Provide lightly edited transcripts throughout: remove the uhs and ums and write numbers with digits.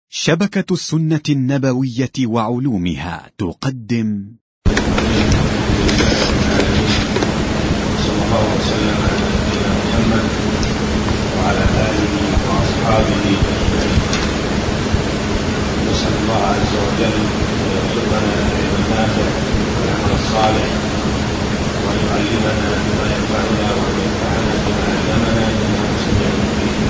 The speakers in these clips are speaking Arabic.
شبكة السنة النبوية وعلومها تقدم صلى الله وسلم على نبينا محمد وعلى آله وأصحابه أجمعين. نسأل الله عز وجل أن يرزقنا العلم النافع والعمل الصالح وأن يعلمنا بما ينفعنا وأن ينفعنا بما علمنا إنه سميع مجيب.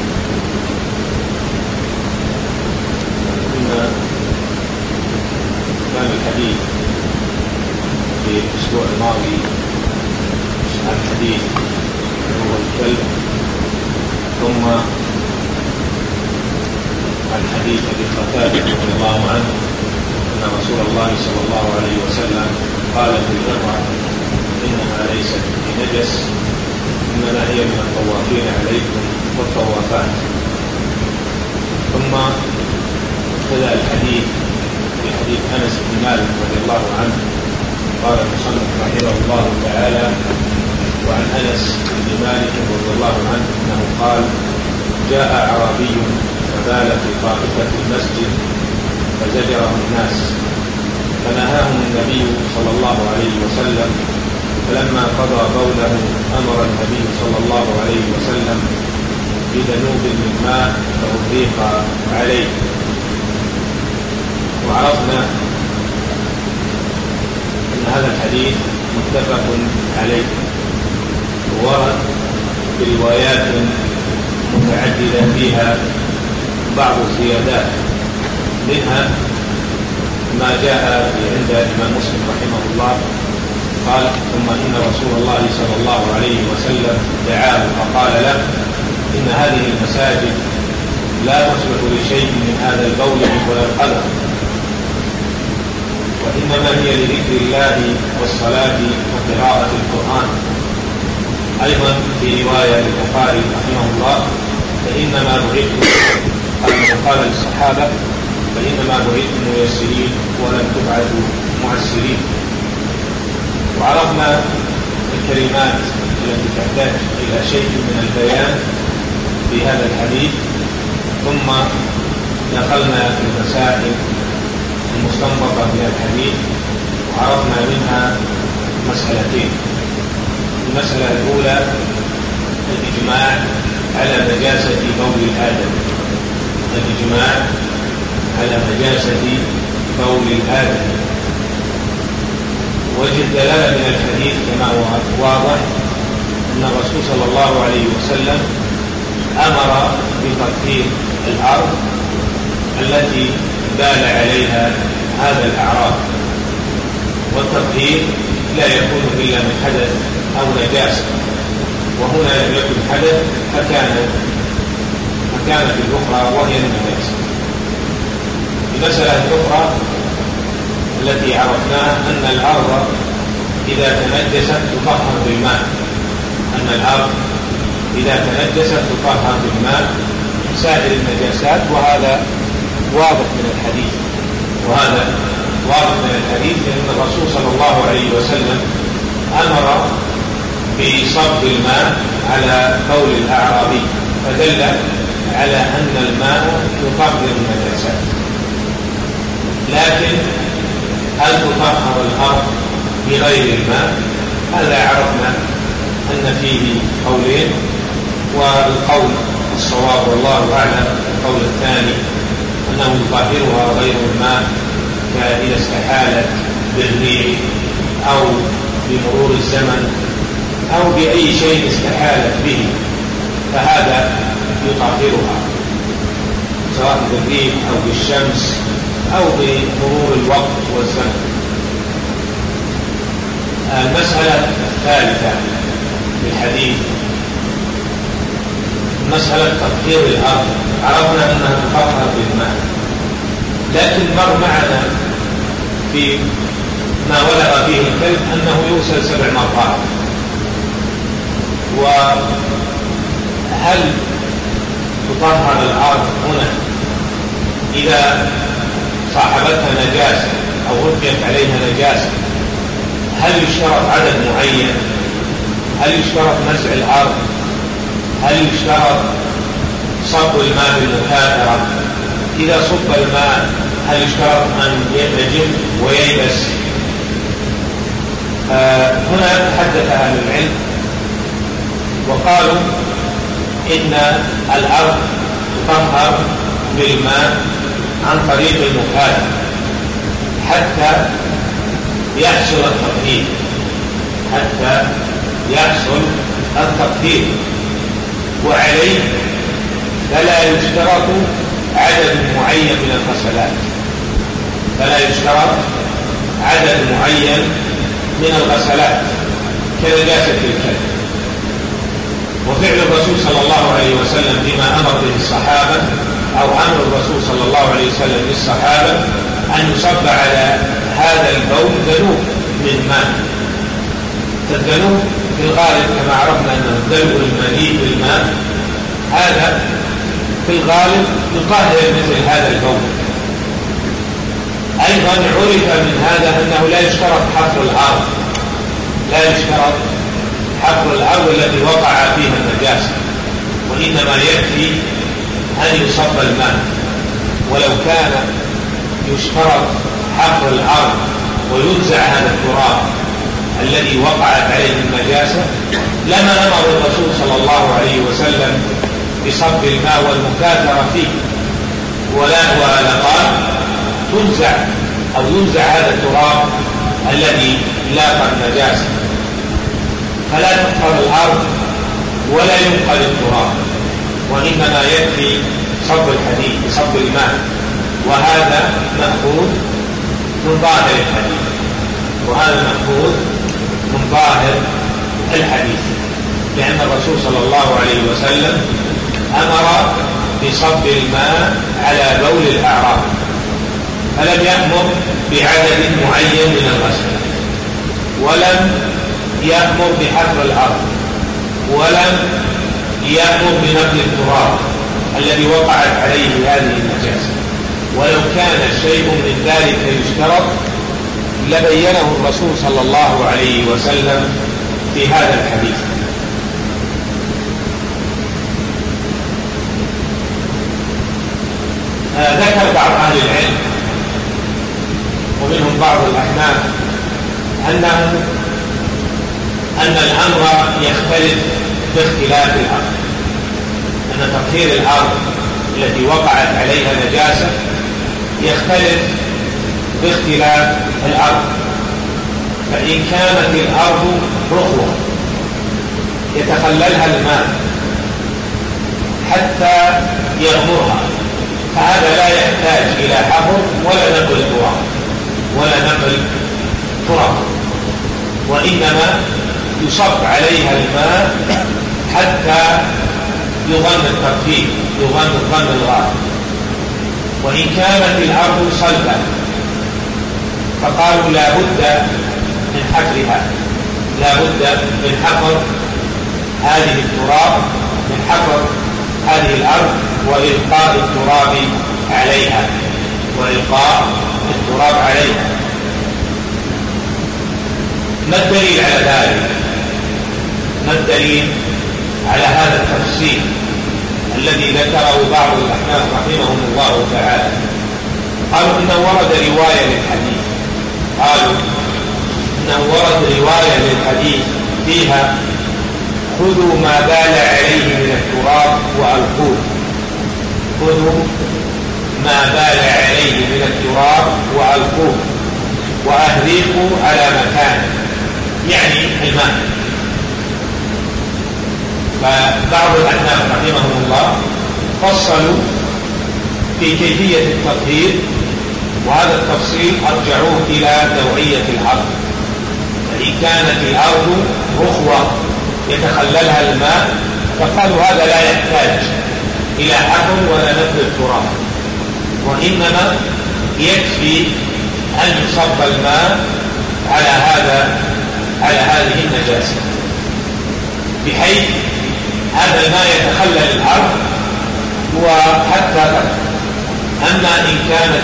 كان الحديث في الأسبوع الماضي عن حديث هو الكلب، ثم عن حديث أبي قتادة رضي الله عنه أن رسول الله صلى الله عليه وسلم قال في المرأة إنها ليست بنجس إنما هي من الطوافين عليكم والطوافات. ثم ابتدأ الحديث في حديث أنس بن مالك رضي الله عنه. قال المصنف رحمه الله تعالى: وعن أنس بن مالك رضي الله عنه أنه قال: جاء أعرابي فبال في طائفة المسجد فزجره الناس فنهاهم النبي صلى الله عليه وسلم، فلما قضى بوله أمر النبي صلى الله عليه وسلم بذنوب من ماء فأهريق عليه. وعرفنا أن هذا الحديث متفق عليه، ورد بروايات متعددة فيها بعض الزيادات، منها ما جاء عند الإمام مسلم رحمه الله قال: ثم إن رسول الله صلى الله عليه وسلم دعاه فقال له: إن هذه المساجد لا تصلح لشيء من هذا البول ولا القدر، وإنما هي لذكر الله والصلاة وقراءة القرآن. أيضا في رواية البخاري رحمه الله: فإنما بعثتم، قال للصحابة: فإنما بعثتم ميسرين ولم تبعثوا معسرين. وعرفنا الكلمات التي تحتاج إلى شيء من البيان في هذا الحديث، ثم دخلنا في المسائل المستنبطة من الحديث، وعرفنا منها مسألتين. المسألة الأولى الإجماع على نجاسة بول الآدم، الإجماع على نجاسة بول الآدم. وجه الدلالة من الحديث كما هو واضح أن الرسول صلى الله عليه وسلم أمر بتطهير الأرض التي بال عليها هذا الأعراب، والتطهير لا يكون إلا من حدث أو نجاسة، وهنا لم يكن حدث فكانت الأخرى وهي النجاسة. المسألة الأخرى التي عرفناها أن الأرض إذا تنجست تطهر بالماء، أن الأرض إذا تنجست تطهر بالماء سائر النجاسات، وهذا واضح من الحديث، لأن الرسول صلى الله عليه وسلم أمر بصب الماء على بول الأعرابي، فدل على أن الماء يطهر النجاسات. لكن هل تطهر الأرض بغير الماء؟ هذا عرفنا أن فيه قولين، والقول الصواب والله أعلم القول الثاني أنه يطهرها غير الماء، كإذا استحالت بالريح أو بمرور الزمن أو بأي شيء استحالت به، فهذا يطهرها سواء بالريح أو بالشمس أو بمرور الوقت والزمن. المسألة الثالثة في الحديث مسألة تطهير الأرض. عرفنا أنها تطهر بالماء، لكن مر معنا في ما ولغ فيه الكلب أنه يغسل 7 مرات. وهل تطهر الأرض هنا إذا صاحبتها نجاسة أو ربيت عليها نجاسة؟ هل يشترط عدد معين؟ هل يشترط نزع الأرض؟ هل يشترط صب الماء بالمكاثرة؟ إذا صب الماء هل يشترط أن ينجم وييبس؟ هنا تحدث أهل العلم وقالوا إن الأرض تطهر بالماء عن طريق المكاثرة حتى يحصل التطهير، وعليه فلا يشترط عدد معين من الغسلات، كنجاسة الكلب. وفعل الرسول صلى الله عليه وسلم بما أمر به الصحابة، أو أمر الرسول صلى الله عليه وسلم للصحابة أن يصب على هذا البول ذنوب من ماء. فالذنوب في الغالب كما عرفنا أنه الدلو المليء بالماء، هذا في الغالب يطهر مثل هذا البول. أيضا عرف من هذا أنه لا يشترط حفر الأرض التي وقع فيها النجاسة، وإنما يكفي أن يصب الماء. ولو كان يشترط حفر الأرض وينزع هذا التراب الذي وقعت عليه النجاسة لما أمر الرسول صلى الله عليه وسلم بصب الماء والمكاثرة فيه، ولا قال ينزع هذا التراب الذي لاقى النجاسة. فلا تطهر الأرض ولا ينقل التراب، وإنما يكفي صب الماء. وهذا مأخوذ من ظاهر الحديث، لأن الرسول صلى الله عليه وسلم أمر بصب الماء على بول الأعراب، فلم يأمر بعدد معين من الغسل، ولم يأمر بحفر الأرض، ولم يأمر بنقل التراب الذي وقعت عليه هذه النجاسة. ولو كان شيء من ذلك يشترط لبينه الرسول صلى الله عليه وسلم في هذا الحديث. ذكر بعض أهل العلم ومنهم بعض الأحناف أن الأمر يختلف باختلاف الأرض، أن تطهير الأرض التي وقعت عليها نجاسة يختلف باختلاف الأرض. فإن كانت الأرض رخوة يتخللها الماء حتى يغمرها، فهذا لا يحتاج إلى حفر ولا نقل تراب، وإنما يصب عليها الماء حتى يظن التطهير، يظن الغالب. وإن كانت الأرض صلبة فقالوا لا بد من حفرها، لا بد من حفر هذه التراب، من حفر هذه الأرض وإلقاء التراب عليها، ما الدليل على ذلك؟ ما الدليل على هذا التفصيل الذي ذكره بعض الأحناف رحمهم الله تعالى؟ قالوا إنه ورد رواية للحديث فيها خذوا ما بال عليه من التراب وألقوه، خذوا ما بال عليه من التراب وألقوه وأهريقوا على مكانه، يعني الماء. فبعض الأحناف رحمهم الله فصلوا في كيفية التطهير، وهذا التفصيل أرجعوه إلى نوعية الأرض. فإن كانت الأرض رخوة يتخللها الماء فقالوا هذا لا يحتاج إلى حفر ولا نقل التراب، وإنما يكفي أن يصب الماء على هذه النجاسة، بحيث هذا الماء يتخلل الأرض وحتى تطهر. أما إن كانت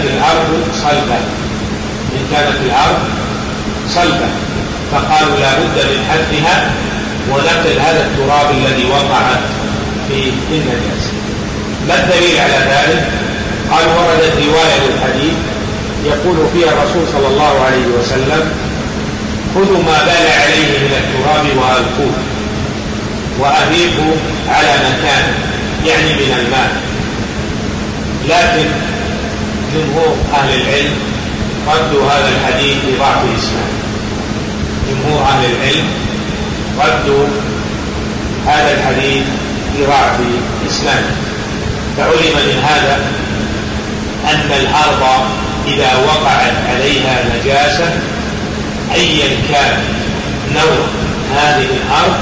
الأرض صلبة فقالوا لا بد من حفرها ونقل هذا التراب الذي وقع في النجاسة. ما الدليل على ذلك؟ قال وردت رواية الحديث يقول فيها الرسول صلى الله عليه وسلم خذوا ما بال عليه من التراب وألقوه وأهيقوا على مكان، يعني من الماء. لكن جمهور أهل العلم ردوا هذا الحديث لضعف الإسلام. جمهور أهل العلم ردوا هذا الحديث لضعف الإسلام. فعلم من هذا أن الأرض إذا وقعت عليها نجاسة أيا كان نوع هذه الأرض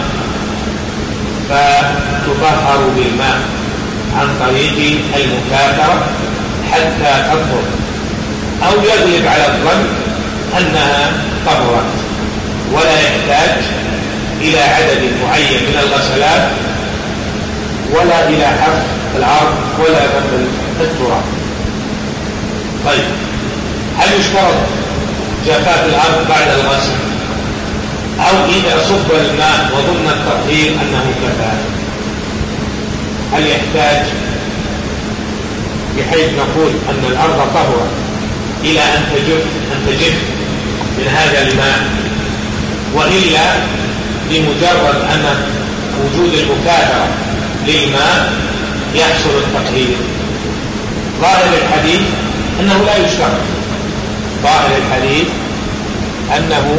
فتطهر بالماء عن طريق المكاثرة حتى تطهر، أو يغلب على الظن أنها طهرت، ولا يحتاج إلى عدد معين من الغسلات ولا إلى حفر الأرض ولا ذنب التراب. طيب، هل يشترط جفاف الأرض بعد الغسل، أو إذا صب الماء وضمن التطهير أنه كفاف؟ هل يحتاج بحيث نقول أن الأرض طهرت إلى أن تجف من هذا الماء، وإلا لمجرد أن وجود المكاثرة للماء يحصل التطهير؟ ظاهر الحديث أنه لا يشترط. ظاهر الحديث أنه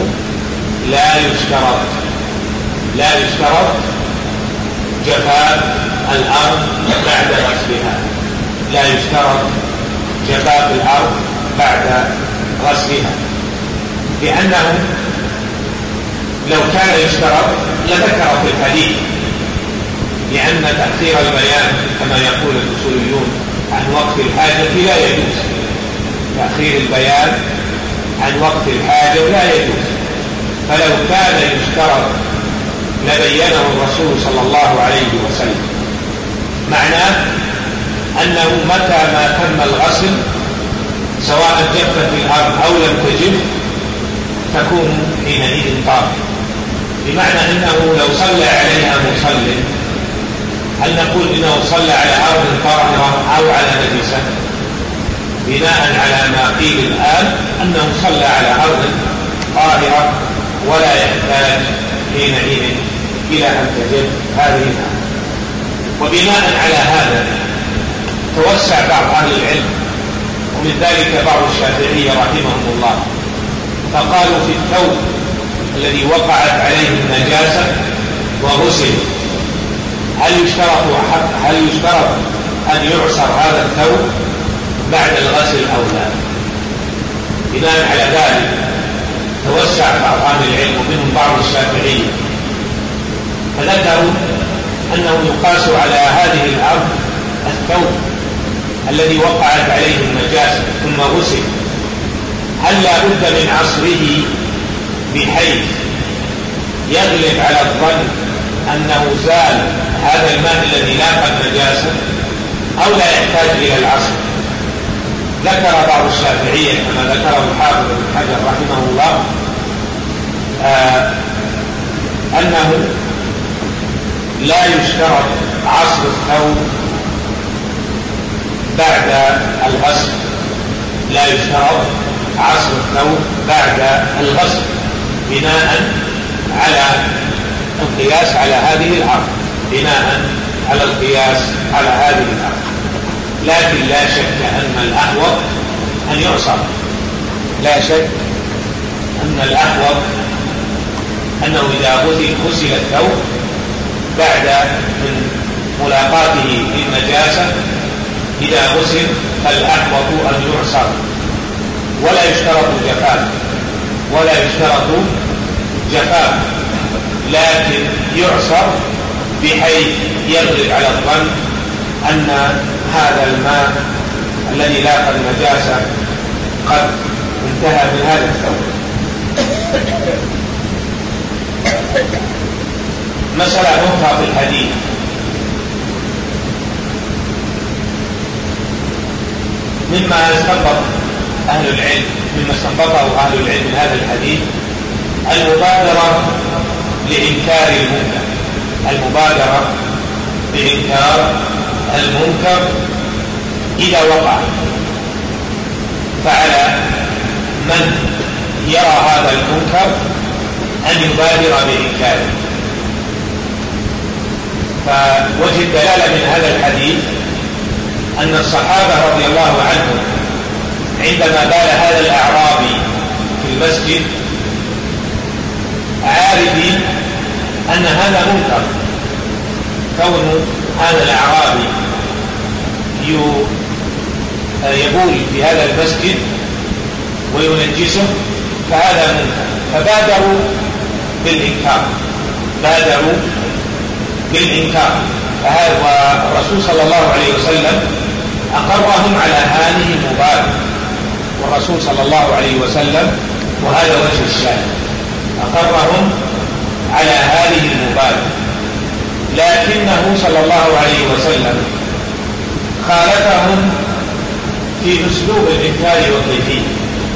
لا يشترط جفاف الأرض بعد غسلها. لا يشترط جفاف الأرض بعد غسلها، لأنه لو كان يشترط لذكر في الحديث، لأن تأخير البيان كما يقول الأصوليون عن وقت الحاجة لا يجوز. تأخير البيان عن وقت الحاجة لا يجوز. فلو كان يشترط لبينه الرسول صلى الله عليه وسلم. معناه أنه متى ما تم الغسل سواء جفت الأرض أو لم تجف تكون حينئذ طاهرة. بمعنى أنه لو صلى عليها مصل، هل نقول إنه صلى على أرض طاهرة أو على نجسة؟ بناء على ما قيل الآن أنه صلى على أرض طاهرة ولا يحتاج حينئذ إلى أن تجف هذه الأرض. وبناء على هذا توسع بعض أهل العلم، ومن ذلك بعض الشافعية رحمهم الله، فقالوا في الثوب الذي وقعت عليه النجاسة وغسل هل يشترط أن يعصر هذا الثوب بعد الغسل أو لا؟ بناء على ذلك توسع بعض أهل العلم ومنهم بعض الشافعية، فذكروا أنه يقاس على هذه الأرض الثوب الذي وقعت عليه النجاسة ثم غسل، هل لا بد من عصره بحيث يغلب على الظن أنه زال هذا الماء الذي لاقى النجاسة، أو لا يحتاج إلى العصر؟ ذكر بعض الشافعية كما ذكره الحافظ ابن حجر رحمه الله أنه لا يشترط عصر الثوب بعد الغسل. لا يشترط عصر الثوب بعد الغسل بناء على القياس على هذه الأرض. بناء على القياس على هذه الأرض. لكن لا شك أن الأحوط أن يعصر. لا شك أن الأحوط أنه إذا غسل الثوب بعد من ملاقاته للنجاسة، إذا غسل فالأحوط أن يعصر، ولا يشترط جفاف، لكن يعصر بحيث يغلب على الظن أن هذا الماء الذي لاقى النجاسة قد انتهى من هذا الثوب. مسألة أخرى في الحديث، مما استنبطه أهل العلم من هذا الحديث المبادرة لإنكار المنكر إذا وقع، فعلى من يرى هذا المنكر أن يبادر بإنكاره. فوجه الدلالة من هذا الحديث أن الصحابة رضي الله عنهم عندما بال هذا الأعرابي في المسجد عارفين أن هذا منكر، كون هذا الأعرابي يبول في هذا المسجد وينجسه فهذا منكر، فبادروا بالإنكار. والرسول صلى الله عليه وسلم أقرهم على هذه المبادرة، والرسول صلى الله عليه وسلم وهذا وجه الشاهد أقرهم على هذه المبادرة، لكنه صلى الله عليه وسلم خالفهم في أسلوب الإنكار وكيفية،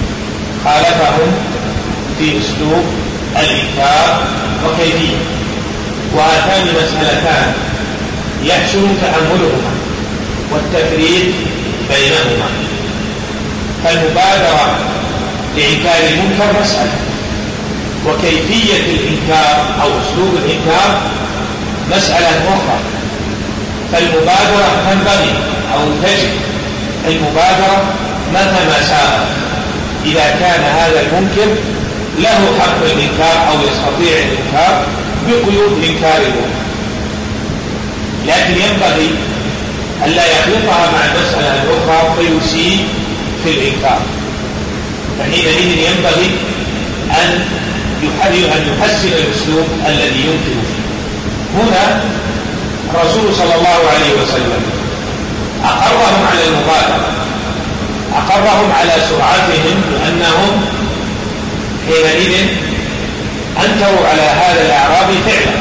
وهاتان مسألتان يحسن تأملهما والتفريق بينهما. فالمبادرة لإنكار المنكر مسألة، وكيفية الإنكار أو أسلوب الإنكار مسألة أخرى. فالمبادرة تنبغي أو تجب المبادرة متى ما ساء، إذا كان هذا المنكر له حق الإنكار أو يستطيع الإنكار بقيود إنكار المنكر، لكن ينبغي ألا يخلطها مع المسألة الأخرى فيسيء في الإنكار. فحينئذ ينبغي أن يحسن الأسلوب الذي يمكن فيه. هنا الرسول صلى الله عليه وسلم أقرهم على المبادرة، أقرهم على سرعتهم، لأنهم حينئذ أنكروا على هذا الأعرابي فعلا،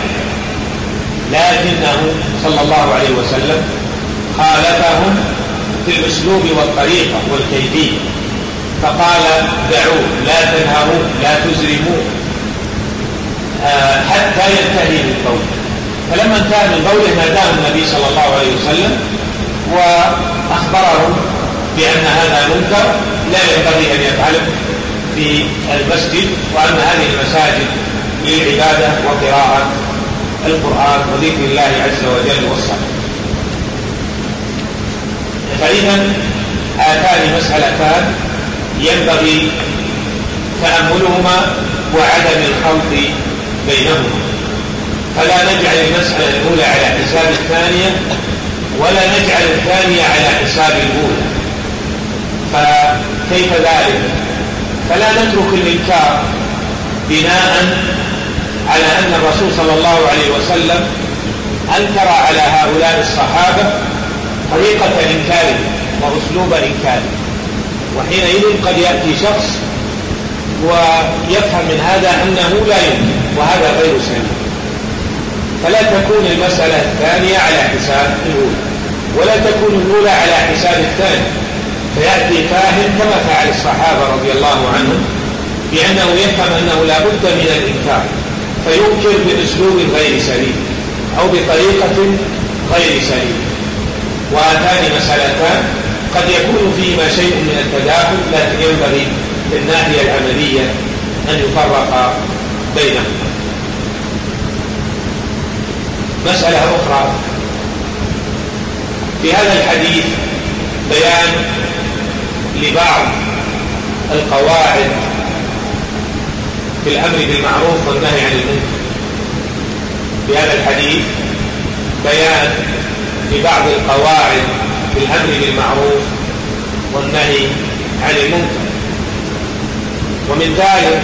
لكنه صلى الله عليه وسلم خالفهم في الأسلوب والطريقة والكيفية، فقال دعوه، لا تنهروا، لا تزرموا حتى ينتهي من قوله. فلما انتهى من قوله ناداه النبي صلى الله عليه وسلم وأخبرهم بأن هذا منكر لا ينبغي أن يفعله في المسجد، وأن هذه المساجد للعبادة وقراءة القرآن وذكر الله عز وجل والصلاة. فإذا هاتان مسألتان ينبغي تأملهما وعدم الخلط بينهما، فلا نجعل المسألة الأولى على حساب الثانية ولا نجعل الثانية على حساب الأولى. فكيف ذلك؟ فلا نترك الإنكار بناء على أن الرسول صلى الله عليه وسلم أنكر على هؤلاء الصحابة طريقة إنكاره وأسلوب إنكاره، وحينئذ قد يأتي شخص ويفهم من هذا أنه لا يمكن، وهذا غير سليم. فلا تكون المسألة الثانية على حساب الأولى، ولا تكون الأولى على حساب الثانية، فيأتي فاهم كما فعل الصحابة رضي الله عنهم، بأنه يفهم أنه لا بد من الإنكار فينكر بأسلوب غير سليم أو بطريقة غير سليمة. وهاتان مسألتان قد يكون فيهما شيء من التداخل، لكن ينبغي في الناحية العملية أن يفرق بينهما. مسألة أخرى في هذا الحديث بيان لبعض القواعد في الأمر بالمعروف والنهي عن المنكر. في هذا الحديث بيان لبعض القواعد في الأمر بالمعروف والنهي عن المنكر، ومن ذلك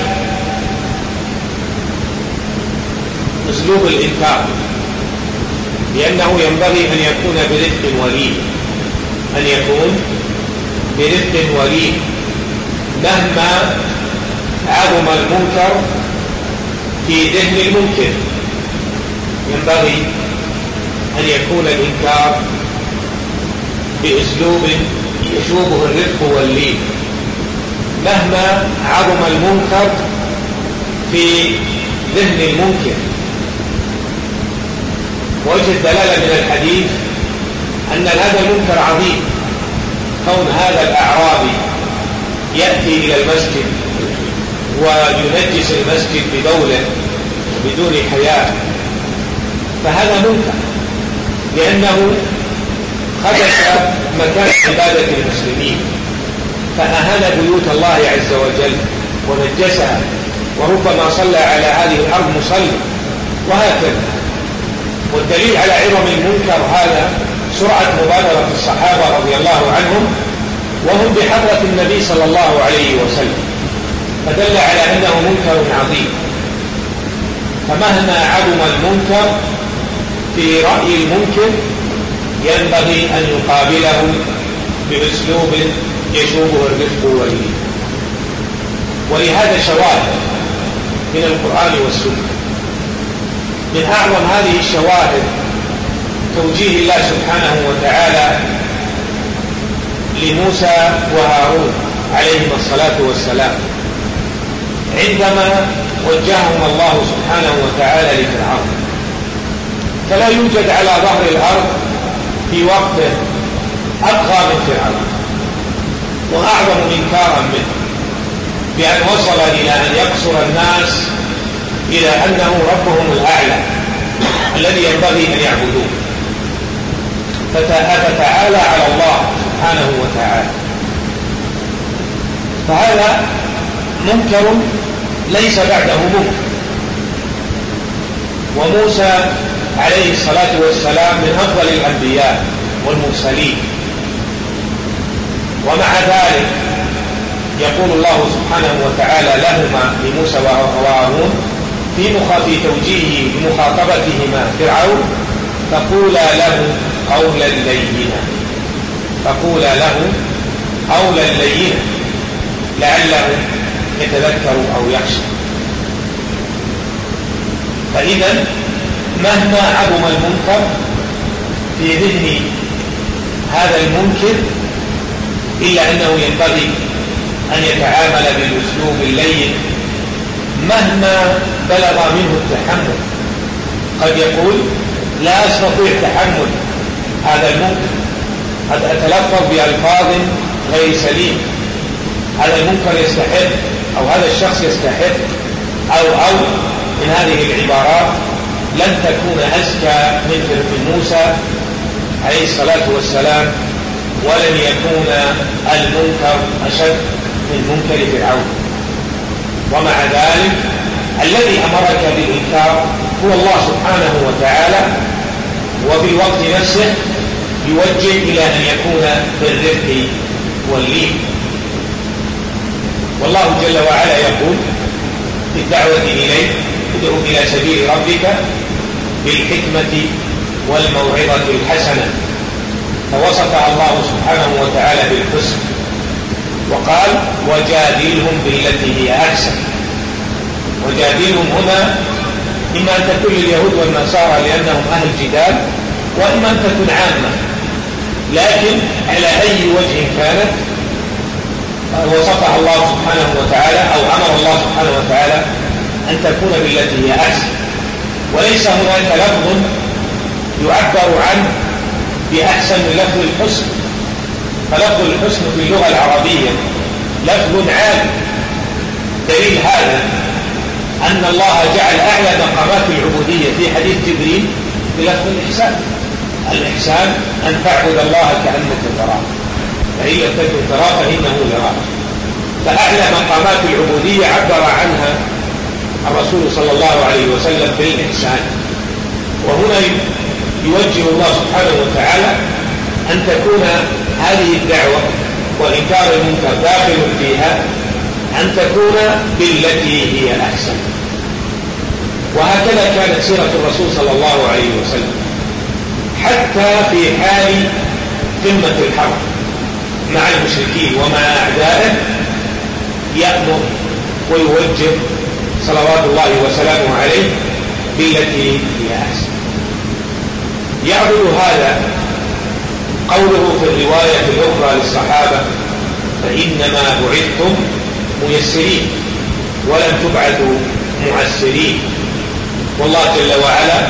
أسلوب الإنكار، لأنه ينبغي أن يكون برفق ولين، أن يكون برفق ولين مهما عظم المنكر في ذهن المنكر. ينبغي أن يكون الإنكار بأسلوب يشوبه الرفق واللين مهما عظم المنكر في ذهن المنكر. وجه الدلالة من الحديث أن هذا المنكر عظيم، كون هذا الأعرابي يأتي إلى المسجد وينجس المسجد ببوله بدون حياء، فهذا منكر، لأنه خدش مكان عبادة المسلمين، فأهان بيوت الله عز وجل ونجسها، وربما صلى على هذه الأرض مصلي، وهكذا. والدليل على عظم المنكر هذا سرعة مبادرة الصحابة رضي الله عنهم وهم بحضرة النبي صلى الله عليه وسلم، فدل على أنه منكر عظيم. فمهما عظم المنكر في رأي المنكر ينبغي أن يقابله بأسلوب يشوبه الرفق واللين. ولهذا شواهد من القرآن والسنة. من أعظم هذه الشواهد توجيه الله سبحانه وتعالى لموسى وهارون عليهما الصلاة والسلام عندما وجههم الله سبحانه وتعالى لفرعون. فلا يوجد على ظهر الأرض في وقته أبقى من فرعون وأعظم إنكارا منه، بأن وصل إلى أن يقصر الناس إلى أنه ربهم الأعلى الذي ينبغي أن يعبدوه، فتعالى على الله سبحانه وتعالى. فهذا منكر ليس بعده منكر. وموسى عليه الصلاة والسلام من أفضل الأنبياء والمرسلين، ومع ذلك يقول الله سبحانه وتعالى لهما لموسى وهارون في توجيهه بمخاطبتهما فرعون: فقولا له قولا لينا، فقولا له قولا لينا لعله يتذكر أو يخشى. فإذا مهما عظم المنكر في ذهن هذا المنكر إلا أنه ينبغي أن يتعامل بالأسلوب اللين مهما بلغ منه التحمل. قد يقول: لا أستطيع تحمل هذا المنكر، قد أتلفظ بألفاظ غير سليم، هذا المنكر يستحق أو هذا الشخص يستحق أو من هذه العبارات لن تكون أزكى من موسى عليه الصلاة والسلام، ولن يكون المنكر أشد من منكر فرعون. ومع ذلك الذي أمرك بالإنكار هو الله سبحانه وتعالى، وفي الوقت نفسه يوجه إلى أن يكون بالرفق واللين. والله جل وعلا يقول في الدعوة إليه: ادعو إلى سبيل ربك بالحكمة والموعظة الحسنة. فوصفها الله سبحانه وتعالى بالحسن وقال: وجادلهم بالتي هي أحسن. وجادلهم هنا إما أن تكون اليهود والنصارى لأنهم أهل جدال، وإما أن تكون عامة، لكن على أي وجه كانت وصفها الله سبحانه وتعالى أو أمر الله سبحانه وتعالى أن تكون بالتي هي أحسن. وليس هناك لفظ يعبر عنه بأحسن من لفظ الحسن، فلفظ الحسن في اللغة العربية لفظ عام. دليل هذا أن الله جعل أعلى مقامات العبودية في حديث جبريل بلفظ الإحسان. الإحسان أن تعبد الله كأنك تراه، فإن لم تكن تراه فإنه يراك. فأعلى مقامات العبودية عبر عنها الرسول صلى الله عليه وسلم بالإحسان. وهنا يوجه الله سبحانه وتعالى أن تكون هذه الدعوة وإنكار المنكر داخل فيها أن تكون بالتي هي أحسن. وهكذا كانت سيرة الرسول صلى الله عليه وسلم حتى في حال قمة الحرب مع المشركين ومع أعدائه، يأمر ويوجه صلوات الله وسلامه عليه بالتي هي أحسن. يعبد هذا قوله في الرواية الأخرى للصحابة: فإنما بعثتم ميسرين ولم تبعثوا معسرين. والله جل وعلا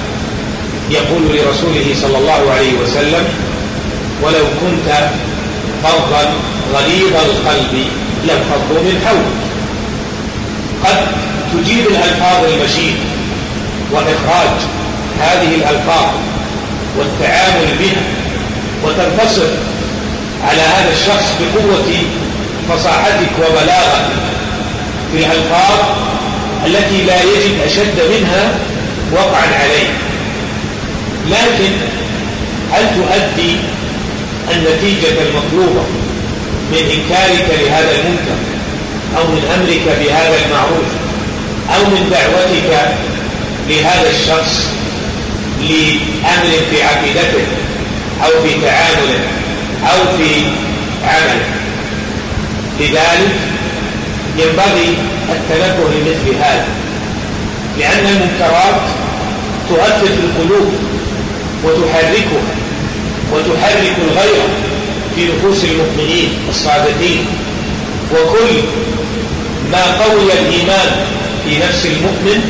يقول لرسوله صلى الله عليه وسلم: ولو كنت فظا غليظ القلب لانفضوا من حولك. قد تجيب الألفاظ المشيد وإخراج هذه الألفاظ والتعامل بها وتنتصر على هذا الشخص بقوة فصاحتك وبلاغتك في الألفاظ التي لا يجد أشد منها وقعا عليه، لكن هل تؤدي النتيجة المطلوبة من إنكارك لهذا المنكر أو من أمرك بهذا المعروف أو من دعوتك لهذا الشخص لأمر في عقيدته أو في تعامله أو في عمله؟ لذلك ينبغي التنبه لمثل هذا، لأن المنكرات تؤثر في القلوب وتحركها وتحرك الغيرة في نفوس المؤمنين الصادقين، وكل ما قوي الإيمان في نفس المؤمن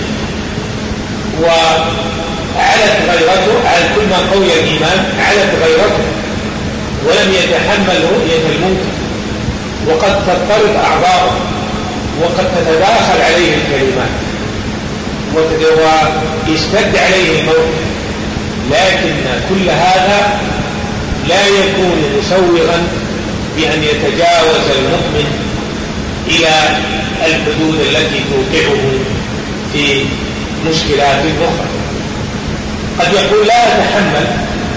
وعلت غيرته، على كل ما قوي الإيمان علت غيرته ولم يتحمل رؤية المنكر، وقد تضطرب أعضاؤه وقد تتداخل عليه الكلمات ويشتد عليه الموت، لكن كل هذا لا يكون مسوغا بأن يتجاوز المؤمن إلى الحدود التي توقعه في مشكلات أخرى. قد يقول لا أتحمل،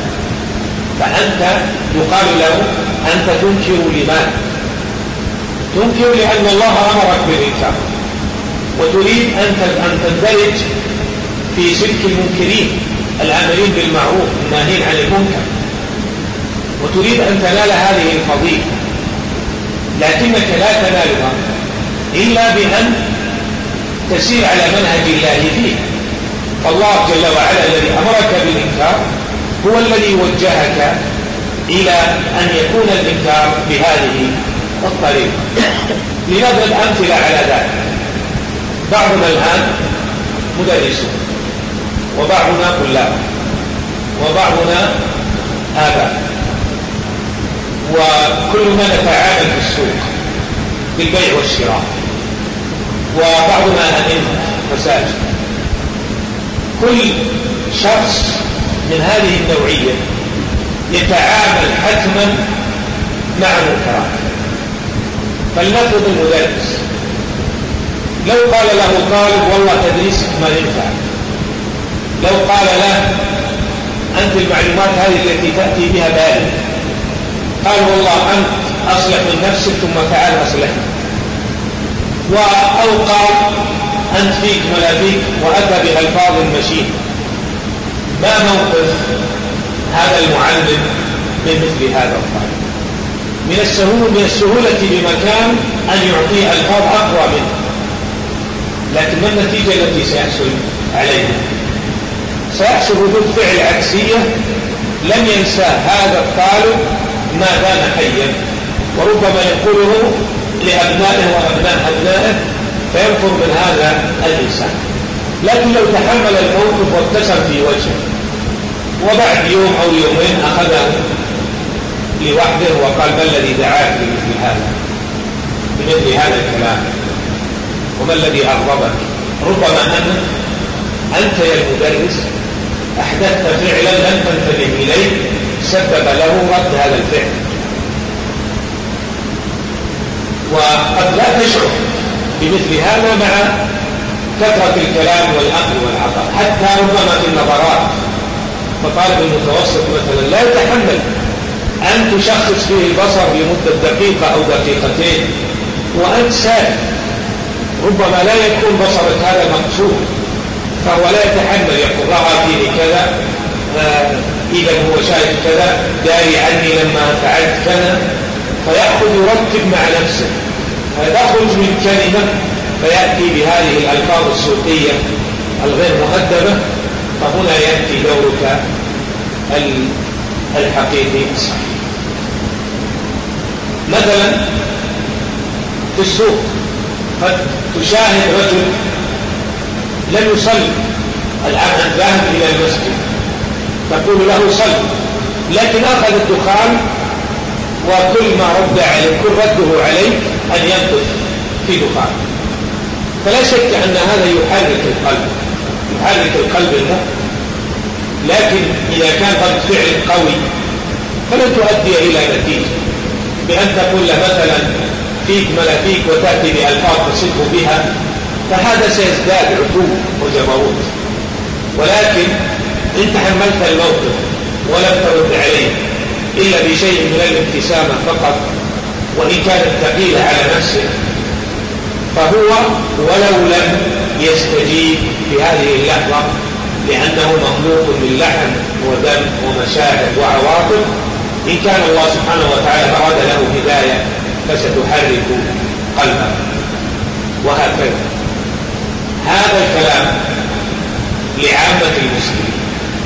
فأنت يقال له أنت تنكر لماذا؟ تنكر لأن الله أمرك بالإنكار وتريد أن تندرج في سلك المنكرين الآمرين بالمعروف الناهين عن المنكر، وتريد أن تنال هذه الفضيلة، لكنك لا تنالها إلا بأن تسير على منهج الله فيه. فالله جل وعلا الذي أمرك بالإنكار هو الذي وجهك إلى أن يكون الإنكار بهذه الطريقة. لنضرب أمثلة على ذلك. بعضنا الآن مدرسون، وبعضنا طلاب، وبعضنا آباء، وكلنا نتعامل في السوق بالبيع والشراء، وبعضنا أئمة مساجد. كل شخص من هذه النوعية يتعامل حتما مع منكرات. فلنفرض المدرس لو قال له طالب والله تدريسك ما ينفع، لو قال له أنت المعلومات هذه التي تأتي بها بالغ، قال والله أنت أصلح من نفسك ثم تعال أصلحنا، أو قال أنت فيك ولا فيك وأتى بألفاظ مشين، ما موقف هذا المعلم من مثل هذا الطالب؟ من السهولة بمكان أن يعطيه ألفاظ أقوى منه، لكن ما النتيجة التي سيحصل عليها؟ سيحصل ردود فعل عكسية لم ينسى هذا الطالب ما دام حيا، وربما يقوله لأبنائه وأبناء أبنائه فينفر من هذا الإنسان. لكن لو تحمل الموقف وابتسم في وجهه، وبعد يوم أو يومين أخذه لوحده وقال ما الذي دعاك بمثل هذا الكلام وما الذي أغضبك؟ ربما أنت يا المدرس أحدثت فعلا لم تنتبه إليه سبب له رد هذا الفعل، وقد لا تشعر بمثل هذا مع كثرة الكلام والأخذ والعطاء، حتى ربما في النظرات. فطالب المتوسط مثلا لا يتحمل أن تشخص فيه البصر لمدة دقيقة أو دقيقتين وأنت ساكت، ربما لا يكون بصرك هذا مقصود، فهو لا يتحمل يقول رأى فيه كذا، إذا هو شايف كذا، داري عني لما فعلت كذا، فيأخذ يرتب مع نفسه، فتخرج من كلمة فيأتي بهذه الألفاظ السوقية الغير مؤدبة، فهنا يأتي دورك الحقيقي الصحيح. مثلا في السوق قد تشاهد رجل لم يصلي، الآن ذاهب إلى المسجد تقول له صل، لكن أخذ الدخان وكل ما رد عليك كل رده عليك أن ينقذ في دخان. فلا شك أن هذا يحرك القلب المؤمن، لكن إذا كان رد فعل قوي فلن تؤدي إلى نتيجة، بأن تقول له مثلا فيك ملافيك وتأتي بألفاظ تصفه بها، فهذا سيزداد عتو وجبروت. ولكن إن تحملت الموقف ولم ترد عليه إلا بشيء من الابتسامة فقط، وإن كانت ثقيلة على نفسه، فهو ولو لم يستجيب في هذه اللحظة لأنه مخلوق من لحم ودم ومشاعر وعواطف، إن كان الله سبحانه وتعالى أراد له هداية فستحرك قلبه. وهكذا هذا الكلام لعامة المسلمين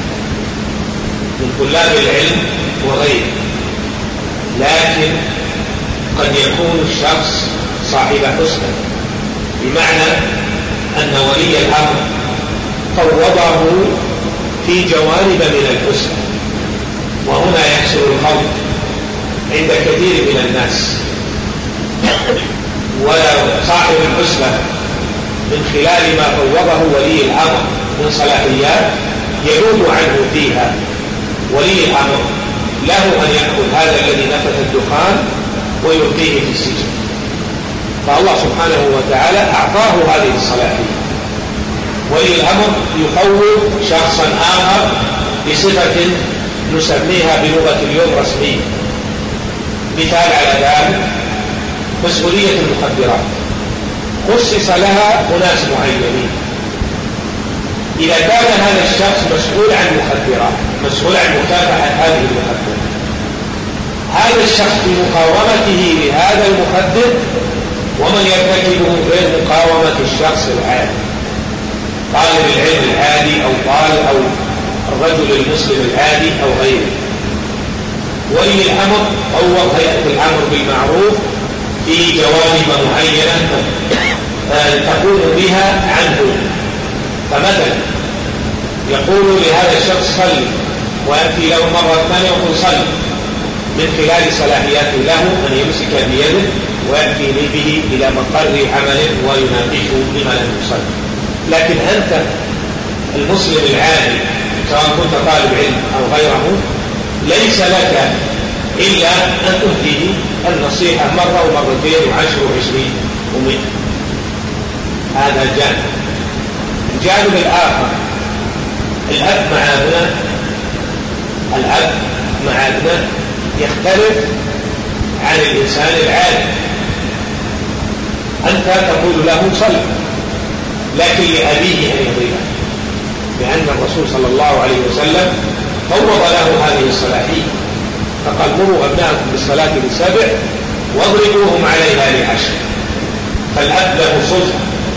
من طلاب العلم وغيره، لكن قد يكون الشخص صاحب حسنى، بمعنى أن ولي الأمر فوضه في جوانب من الحسنى، وهنا يحصل الخوف عند كثير من الناس. وصاحب الحسنى من خلال ما فوضه ولي الأمر من صلاحيات يذوب عنه فيها، ولي الأمر له أن يأخذ هذا الذي نفث الدخان ويلقيه في السجن، فالله سبحانه وتعالى أعطاه هذه الصلاحية. ولي الأمر يفوض شخصا آخر بصفة نسميها بلغة اليوم رسمية. مثال على ذلك مسؤولية المخدرات، خصص لها أناس معينين. إذا كان هذا الشخص مسؤول عن المخدرات، مسؤول عن مكافحة هذه المخدرات، هذا الشخص بمقاومته لهذا المخدر ومن يرتكبه غير مقاومة الشخص العادي، طالب العلم العادي أو الرجل المسلم العادي أو غيره. ولي الأمر فوض هيئة الأمر بالمعروف في جوانب معينة تقوم بها عنه. فمثلا يقول لهذا الشخص صل، ويأتي له مرة ثانية يقول صل، من خلال صلاحياته له أن يمسك بيده ويأتي به إلى مقر عمله ويناقشه لما لم يصل. لكن أنت المسلم العادي سواء كنت طالب علم أو غيره ليس لك إلا أن تهديه النصيحة مرة ومرتين وعشر وعشرين ومئة. هذا جانب. الجانب الآخر الأب مع أبناء، الأب مع أبناء يختلف عن الإنسان العادي. أنت تقول له صل، لكن لأبيه أن يضيعه، لأن الرسول صلى الله عليه وسلم فوض له هذه الصلاحية، فقال مروا أبناءكم بالصلاة ل7 واضربوهم عليها ل10. فالأب له سلطة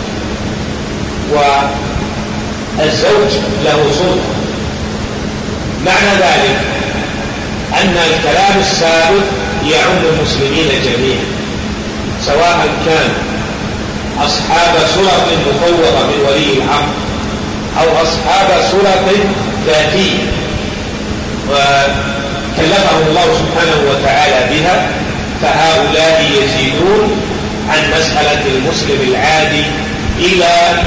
والزوج له سلطة. معنى ذلك أن الكلام السابق يعم المسلمين جميعا، سواء كان أصحاب سلطة مفوضة من ولي الأمر أو أصحاب سلطة ذاتية وكلفهم الله سبحانه وتعالى بها، فهؤلاء يزيدون عن مسألة المسلم العادي إلى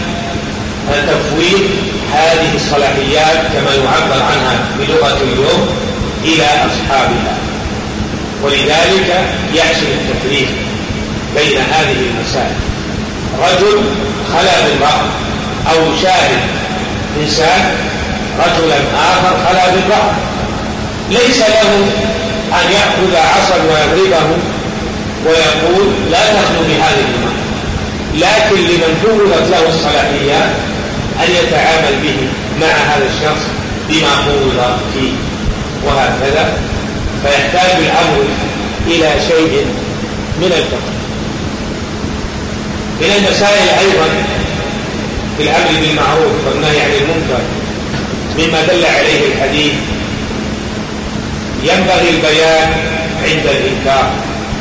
تفويض هذه الصلاحيات كما يعبر عنها بلغة اليوم إلى أصحابها. ولذلك يحصل التفريق بين هذه المسائل. رجل خلا بالرأي أو يشاهد إنسان رجلا آخر خلا بالرأي، ليس له أن يأخذ عصا ويضربه ويقول لا تخلو بهذه المرأة، لكن لمن فوضت له الصلاحيات أن يتعامل به مع هذا الشخص بما فوض فيه، وهكذا. فيحتاج الأمر إلى شيء من الفقه. من المسائل أيضا في الأمر بالمعروف والنهي عن المنكر مما دل عليه الحديث ينبغي البيان عند الإنكار.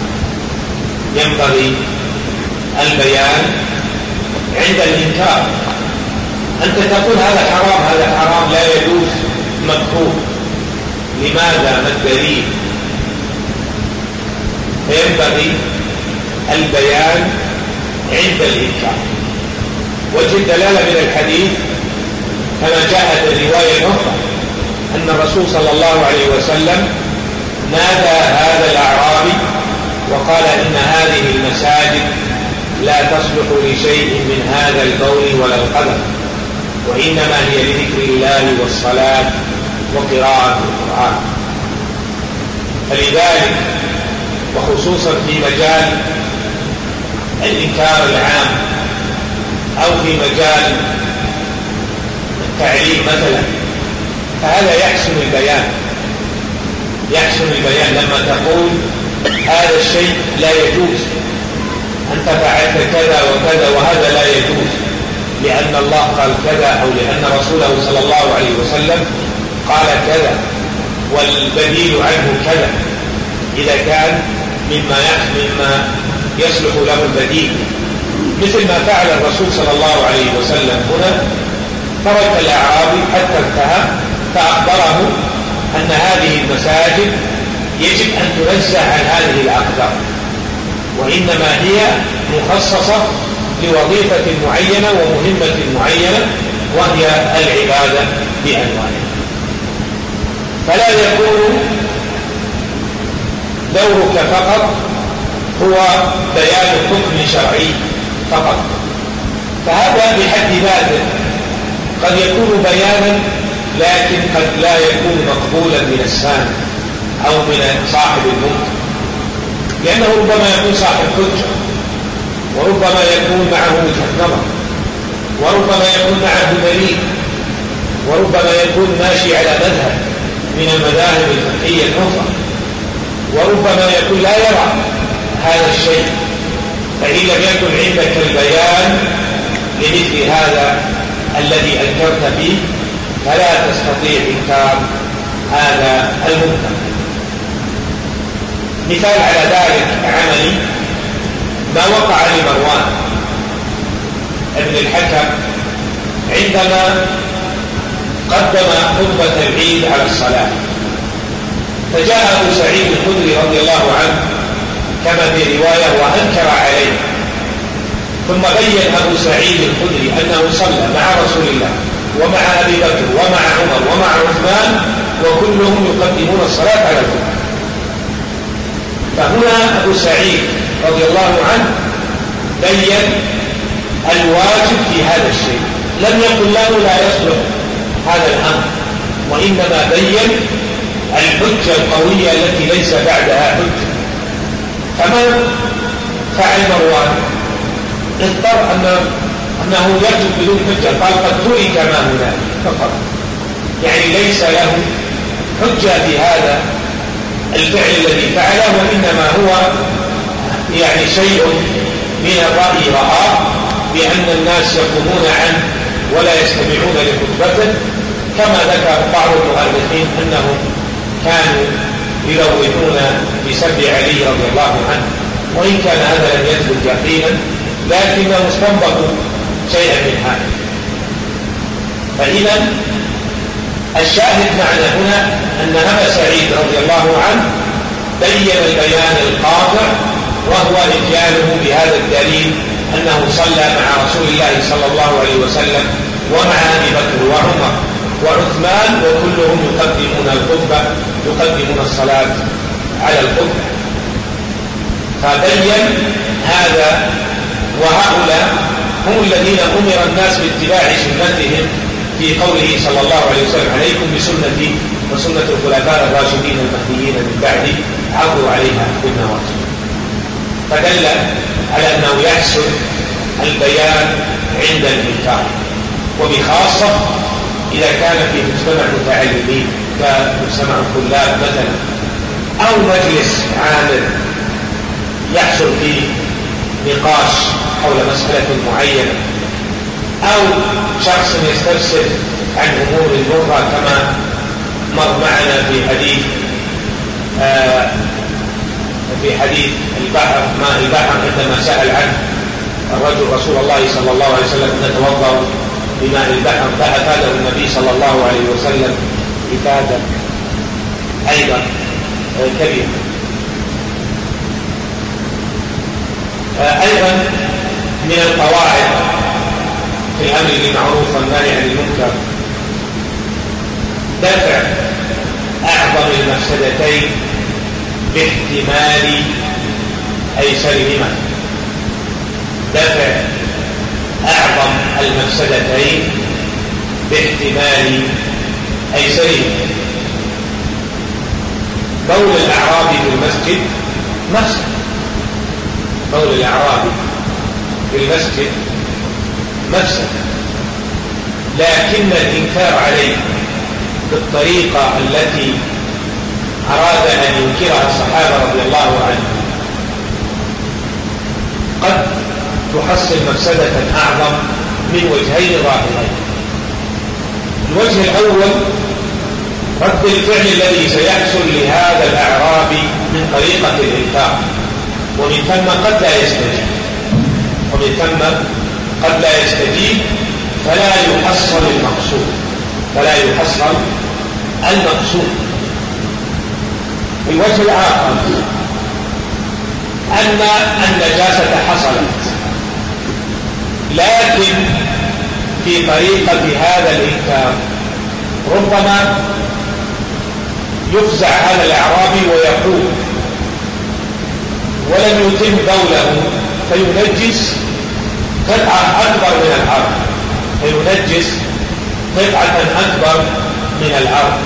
ينبغي البيان عند الإنكار. أنت تقول هذا حرام، هذا حرام، لا يجوز، مكروه. لماذا؟ ما الدليل؟ فينبغي البيان عند الإنكار. وجه الدلالة من الحديث كما جاءت الرواية الأخرى أن الرسول صلى الله عليه وسلم نادى هذا الأعرابي وقال إن هذه المساجد لا تصلح لشيء من هذا البول ولا القدر، وإنما هي لذكر الله والصلاة وقراءة القرآن. فلذلك وخصوصا في مجال الإنكار العام أو في مجال التعليم مثلا، فهذا يحسن البيان لما تقول هذا الشيء لا يجوز، أنت فعلت كذا وكذا وهذا لا يجوز لأن الله قال كذا أو لأن رسوله صلى الله عليه وسلم قال كذا والبديل عنه كذا، إذا كان مما يصلح له البديل، مثل ما فعل الرسول صلى الله عليه وسلم هنا، ترك الأعرابي حتى انتهى فأخبره أن هذه المساجد يجب أن تنزه عن هذه الأقدار، وإنما هي مخصصة لوظيفة معينة ومهمة معينة وهي العبادة بأنواعها. فلا يكون دورك فقط هو بيان حكم شرعي فقط، فهذا بحد ذاته قد يكون بيانا لكن قد لا يكون مقبولا من السامع أو من صاحب المنكر، لأنه ربما يكون صاحب حجة، وربما يكون معه وجهة نظر، وربما يكون معه دليل، وربما يكون ماشي على مذهب من المذاهب الفقهية الأخرى، وربما يكون لا يرى هذا الشيء. فإن لم يكن عندك البيان لمثل هذا الذي أنكرت فيه فلا تستطيع إنكار هذا المنكر. مثال على ذلك عملي ما وقع لمروان ابن الحكم عندما قدم خطبة العيد على الصلاة، فجاء أبو سعيد الخدري رضي الله عنه كما في رواية وأنكر عليه، ثم بين أبو سعيد الخدري أنه صلى مع رسول الله ومع أبي بكر ومع عمر ومع عثمان وكلهم يقدمون الصلاة على الخطبة. فهنا أبو سعيد رضي الله عنه بين الواجب في هذا الشيء، لم يقل له لا يصلح هذا الأمر، وإنما بين الحجة القوية التي ليس بعدها حجة. فما فعل مروان؟ اضطر أنه يكتب بدون حجة، قال قد ترك ما هناك فقط، يعني ليس له حجة في هذا الفعل الذي فعله، وإنما هو يعني شيء من الرأي رآه بأن الناس يقومون عنه ولا يستمعون لخطبته، كما ذكر بعض المؤرخين أنهم كانوا يروجون بسب علي رضي الله عنه، وإن كان هذا لم يثبت يقينا لكنه استنبط شيئا من هذا. فإذا الشاهد معنا هنا أن أبا سعيد رضي الله عنه بين البيان القاطع، وهو إتيانه بهذا الدليل أنه صلى مع رسول الله صلى الله عليه وسلم ومع أبي بكر وعمر وعثمان وكلهم يقدمون الخطبة، يقدمون الصلاة على الخطبة. فبين هذا، وهؤلاء هم الذين أمر الناس باتباع سنتهم في قوله صلى الله عليه وسلم عليكم بسنتي وسنة الخلفاء الراشدين المهديين من بعدي عضوا عليها بالنواجذ. فدل على أنه يحسن البيان عند الإنكار، وبخاصة إذا كان في مجتمع متعلمين كمجتمع الطلاب مثلا، أو مجلس عامل يحصل فيه نقاش حول مسألة معينة، أو شخص يستفسر عن أمور مرة كما مر معنا في حديث البحر، ماء البحر، عندما سأل عنه الرجل رسول الله صلى الله عليه وسلم نتوضأ بماء البحر، فأفاده النبي صلى الله عليه وسلم إفادة أيضا كبيرة. أيضا من القواعد في الأمر بالمعروف والنهي عن المنكر دفع أعظم المفسدتين باحتمال أيسرهما. دفع أعظم المفسدتين باحتمال أيسرهما. بول الأعرابي في المسجد مفسد، بول الأعرابي في المسجد مفسد، لكن الإنكار عليه بالطريقة التي أراد أن ينكرها الصحابة رضي الله عنهم قد تحصل مفسدة أعظم من وجهين ظاهرين. الوجه الأول رد الفعل الذي سيحصل لهذا الأعرابي من طريقة الإنكار، ومن ثم قد لا يستجيب، ومن ثم قد لا يستجيب، فلا يحصل المقصود، فلا يحصل المقصود. الوجه الآخر أن النجاسة حصلت، لكن في طريقة هذا الإنكار ربما يفزع هذا الأعرابي ويقول ولم يتم بوله فينجس قطعة أكبر من الأرض، فينجس قطعة أكبر من الأرض.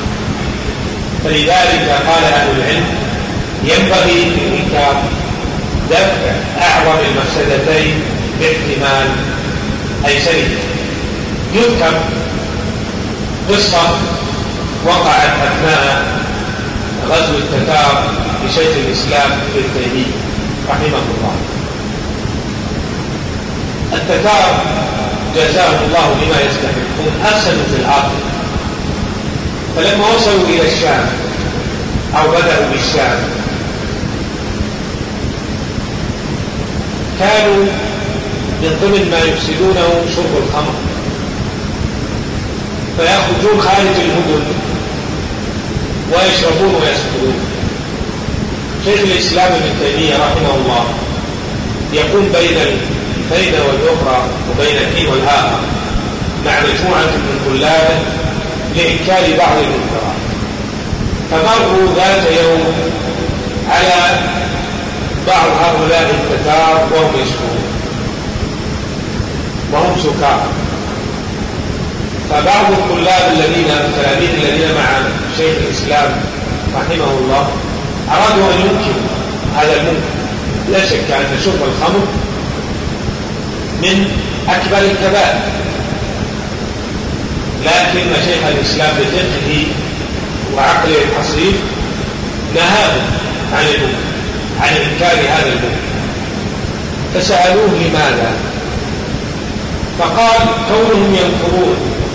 فلذلك قال أهل العلم ينبغي في الإنكار دفع أعظم المفسدتين باحتمال أيسرهما. يذكر قصة وقعت أثناء غزو التتار لشيخ الإسلام ابن تيمية رحمه الله. التتار جزاهم الله بما يستحقون أفسدوا في الأرض، فلما وصلوا إلى الشام أو بدأوا بالشام كانوا من ضمن ما يفسدونه شرب الخمر، فيخرجون خارج المدن ويشربون ويسكرون. شيخ الإسلام ابن تيمية رحمه الله يقوم بين والأخرى وبين الحين والآخر مع مجموعة من طلابه لإنكار بعض المنكرات. فمروا ذات يوم على بعض هؤلاء التتار وهم يسكرون وهم سكارى، فبعض الطلاب التلاميذ الذين مع شيخ الإسلام رحمه الله أرادوا أن ينكروا هذا المنكر. لا شك أن شرب الخمر من أكبر الكبائر، لكن شيخ الإسلام بفقهه وعقله الحصيف نهاهم عن إنكار هذا المنكر. فسألوه لماذا؟ فقال كونهم ينكرون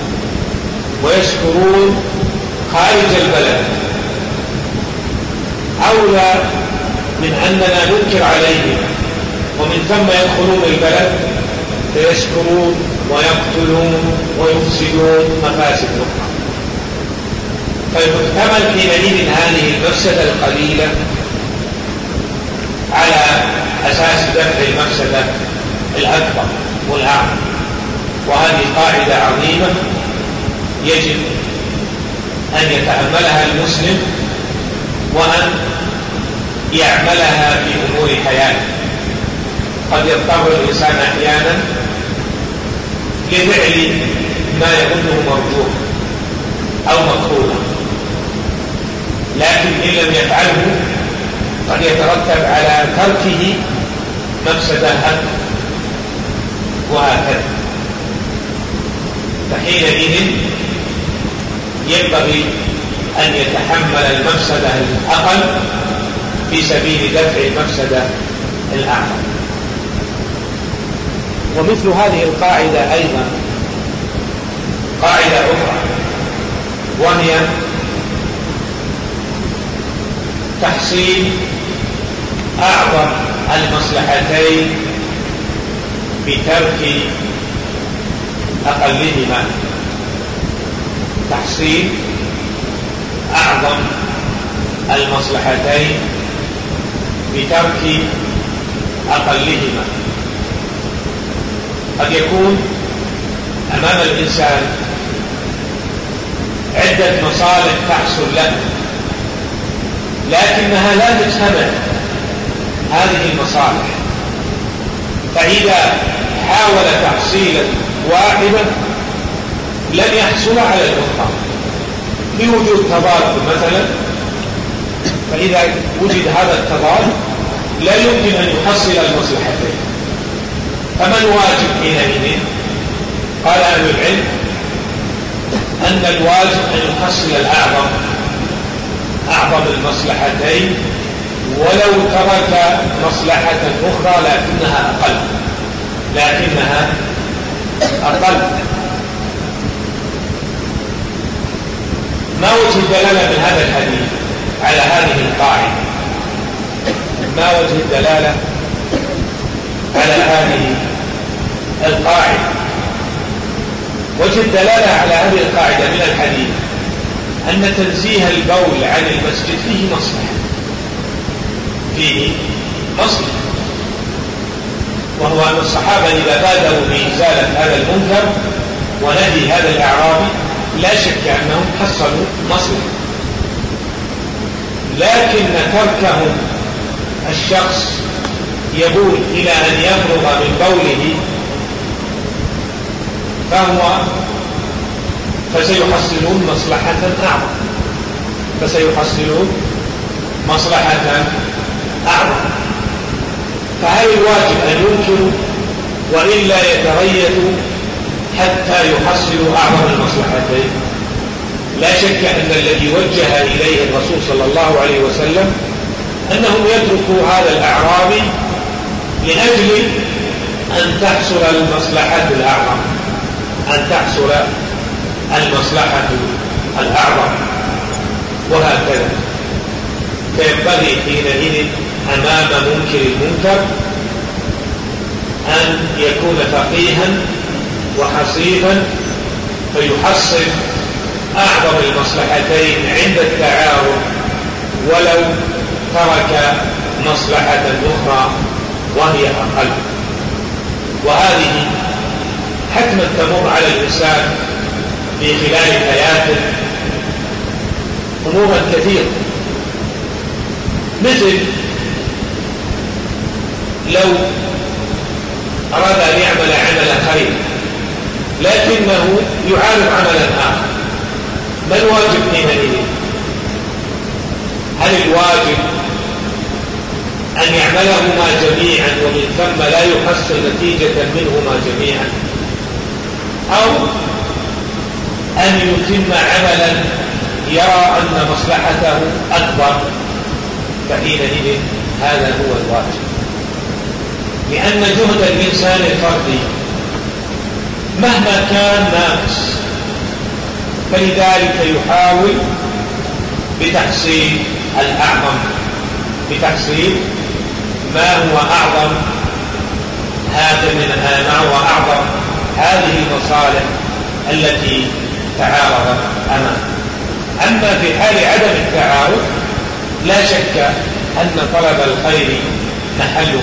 ويشكرون خارج البلد أولى من أننا ننكر عليهم ومن ثم يدخلون البلد فيشكرون ويقتلون ويفسدون مفاسد أخرى. فيحتمل حينئذ هذه المفسدة القليلة على أساس دفع المفسدة الأكبر والأعظم. وهذه قاعدة عظيمة يجب أن يتأملها المسلم وأن يعملها في أمور حياته. قد يضطر الإنسان أحيانا لفعل ما يظنه مرجوح أو مكروها، لكن إن لم يفعله قد يترتب على تركه مفسدة أكبر وهكذا. فحينئذ ينبغي أن يتحمل المفسدة الأقل في سبيل دفع المفسدة الأعظم. ومثل هذه القاعدة أيضا قاعدة أخرى، وهي تحصيل أعظم المصلحتين بترك أقلهما. تحصيل أعظم المصلحتين بترك أقلهما. قد يكون أمام الإنسان عدة مصالح تحصل له، لكنها لا تجتمع هذه المصالح، فإذا حاول تحصيل واحدة لن يحصل على الأخرى لوجود تضاد مثلا. فإذا وجد هذا التضاد لا يمكن أن يحصل المصلحتين. فما الواجب حينئذ؟ قال أهل العلم أن الواجب أن يحصل أعظم المصلحتين، ولو ترك مصلحة أخرى لكنها أقل. ما وجه الدلالة من هذا الحديث على هذه القاعدة؟ ما وجه الدلالة على هذه القاعدة؟ وجه الدلالة على هذه القاعدة من الحديث أن تنزيه البول عن المسجد فيه مصلحة، وهو أن الصحابة إذا بادروا بإزالة هذا المنكر ونهي هذا الأعرابي لا شك أنهم حصلوا مصلحة، لكن تركهم الشخص يبول إلى أن يفرغ من بوله فسيحصلون مصلحة أعظم. فهل الواجب أن ينكروا وإلا يتريثوا حتى يحصلوا أعظم المصلحتين؟ لا شك أن الذي وجه إليه الرسول صلى الله عليه وسلم أنهم يتركوا هذا الأعرابي لأجل أن تحصل المصلحة الأعظم، وهكذا. فينبغي حينئذ أمام منكر المنكر أن يكون فقيها وحصيفا فيحصل أعظم المصلحتين عند التعارض، ولو ترك مصلحة أخرى وهي أقل. وهذه حتما تمر على الإنسان في خلال حياته أمورا كثيرة، مثل لو أراد أن يعمل عمل خير لكنه يعارض عملا آخر، ما الواجب حينئذ؟ هل الواجب أن يعملهما جميعا ومن ثم لا يحصل نتيجة منهما جميعا، أو أن يتم عملا يرى أن مصلحته أكبر؟ فحينئذ هذا هو الواجب، لأن جهد الإنسان الفردي مهما كان ناقص، فلذلك يحاول بتحصيل الأعظم، بتحصيل ما هو أعظم هذه المصالح التي تعارضت أمامه. أما في حال عدم التعارض لا شك أن طلب الخير محل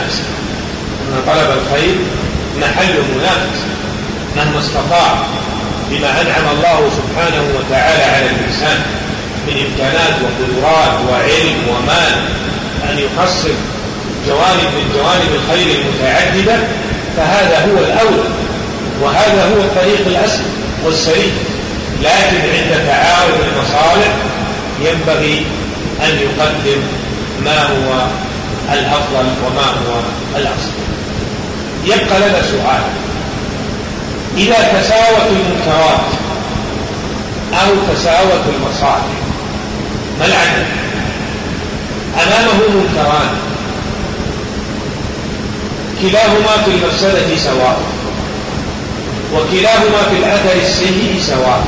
منافس، مهما استطاع بما أنعم الله سبحانه وتعالى على الإنسان من إمكانات وقدرات وعلم ومال أن يحصل جوانب من جوانب الخير المتعددة، فهذا هو الأولى وهذا هو الطريق الأسهل والسريع. لكن عند تعارض المصالح ينبغي أن يقدم ما هو الأفضل وما هو الأصل. يبقى لنا سؤال: إذا تساوت المنكرات أو تساوت المصالح، ما العدل؟ أمامه منكران كلاهما في المفسدة سواء وكلاهما في الأثر السيء سواء،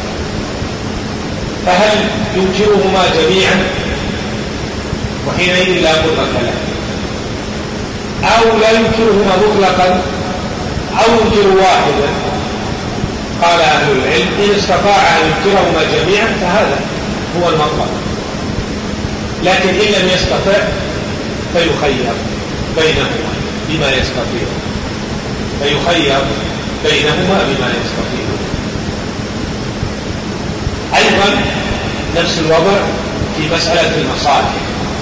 فهل ينكرهما جميعا وحينئذ لا مطلق له، أو لا ينكرهما مطلقا، أو ينكر واحدا؟ قال أهل العلم: إن استطاع أن ينكرهما جميعا فهذا هو المطلق، لكن إن لم يستطع فيخير. بينهما بما يستطيع، فيخير بينهما بما يستطيع. أيضا نفس الوضع في مسألة المصالح.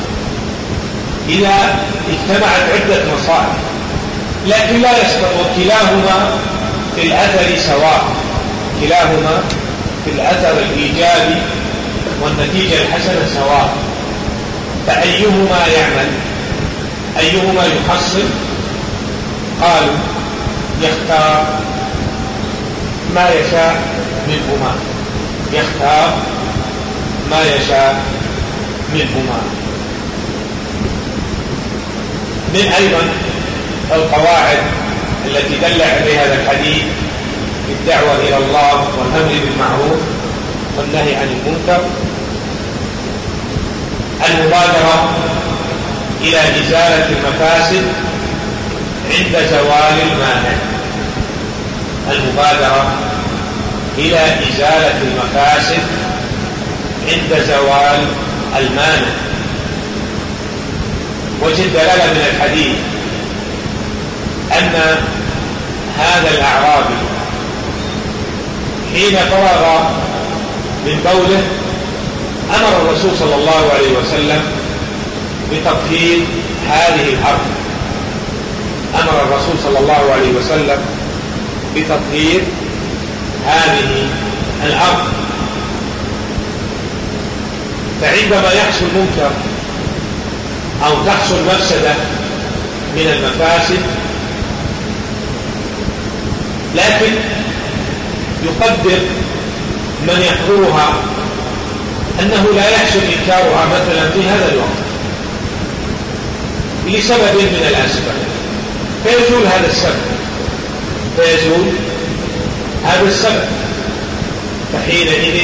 إذا اجتمعت عدة مصالح لكن لا يستطيع، وكلاهما في الأثر سواء، كلاهما في الأثر الإيجابي والنتيجة الحسنة سواء، فأيهما يعمل؟ أيهما يحصل؟ قالوا يختار ما يشاء منهما، يختار ما يشاء منهما. من أيضا القواعد التي دل عليها هذا الحديث في الدعوة إلى الله والأمر بالمعروف والنهي عن المنكر المبادرة إلى إزالة المفاسد عند زوال المانع، المبادرة إلى إزالة المفاسد عند زوال المانع. وجه الدلالة من الحديث أن هذا الأعرابي حين فرغ من بوله أمر الرسول صلى الله عليه وسلم بتطهير هذه الأرض، أمر الرسول صلى الله عليه وسلم بتطهير هذه الأرض. فعندما يحصل منكر أو تحصل مفسدة من المفاسد لكن يقدر من يحضرها أنه لا يحصل إنكارها مثلا في هذا الوقت لسبب من الأسباب، فيزول هذا السبب، فيزول هذا السبب، فحينئذ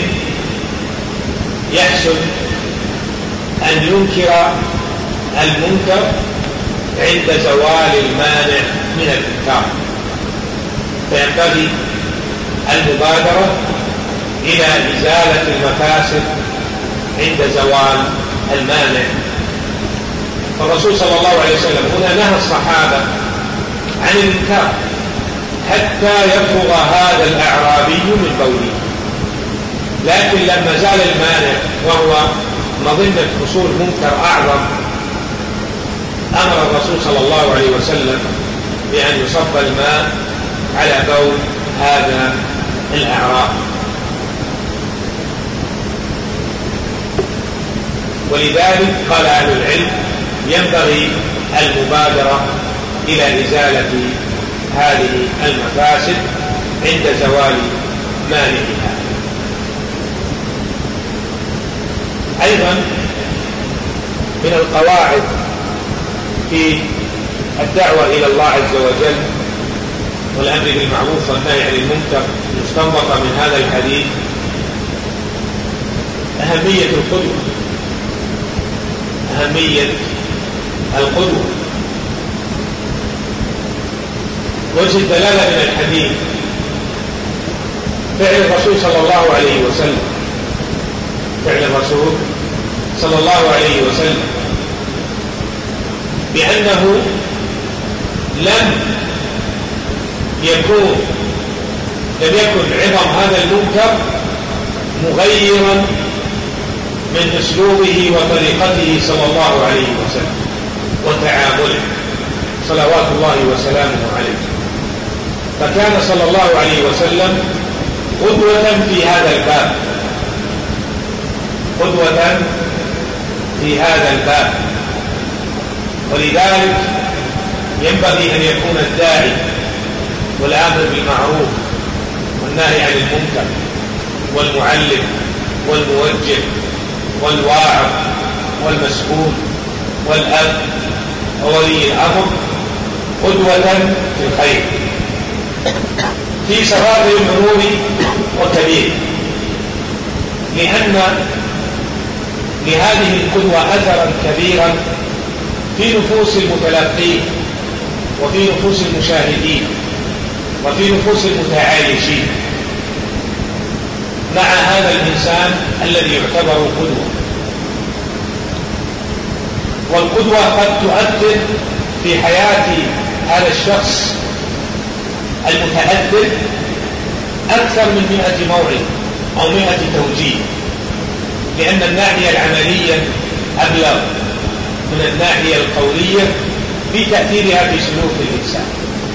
يحصل أن ينكر المنكر عند زوال المانع من الإنكار. فينبغي المبادرة إلى إزالة المفاسد عند زوال المانع. فالرسول صلى الله عليه وسلم هنا نهى الصحابة عن الإنكار حتى يفرغ هذا الأعرابي من بوله، لكن لما زال المانع وهو مظنة حصول منكر أعظم أمر الرسول صلى الله عليه وسلم بأن يصب الماء على بول هذا الأعرابي. ولذلك قال أهل العلم ينبغي المبادرة إلى إزالة هذه المفاسد عند زوال مانعها. أيضا من القواعد في الدعوة إلى الله عز وجل والأمر بالمعروف والنهي عن المنكر مستنبطة من هذا الحديث أهمية القدوة، أهمية القدوة. وجه الدلالة من الحديث فعل الرسول صلى الله عليه وسلم، فعل الرسول صلى الله عليه وسلم بأنه لم يكن عظم هذا المنكر مغيرا من أسلوبه وطريقته صلى الله عليه وسلم وتعامله صلوات الله وسلامه عليه. فكان صلى الله عليه وسلم قدوة في هذا الباب، قدوة في هذا الباب. ولذلك ينبغي أن يكون الداعي والآمر بالمعروف والنهي عن المنكر والمعلم والموجه والواعظ والمسؤول والأب وولي الأمر قدوة في الخير في صغائر الأمور وكبير، لأن لهذه القدوة أثرا كبيرا في نفوس المتلقين وفي نفوس المشاهدين وفي نفوس المتعايشين مع هذا الإنسان الذي يعتبر قدوة. والقدوة قد تؤثر في حياة هذا الشخص المتأدب أكثر من 100 موعظة أو 100 توجيه، لأن الناحية العملية أبلغ من الناحية القولية في تأثيرها في سلوك الإنسان.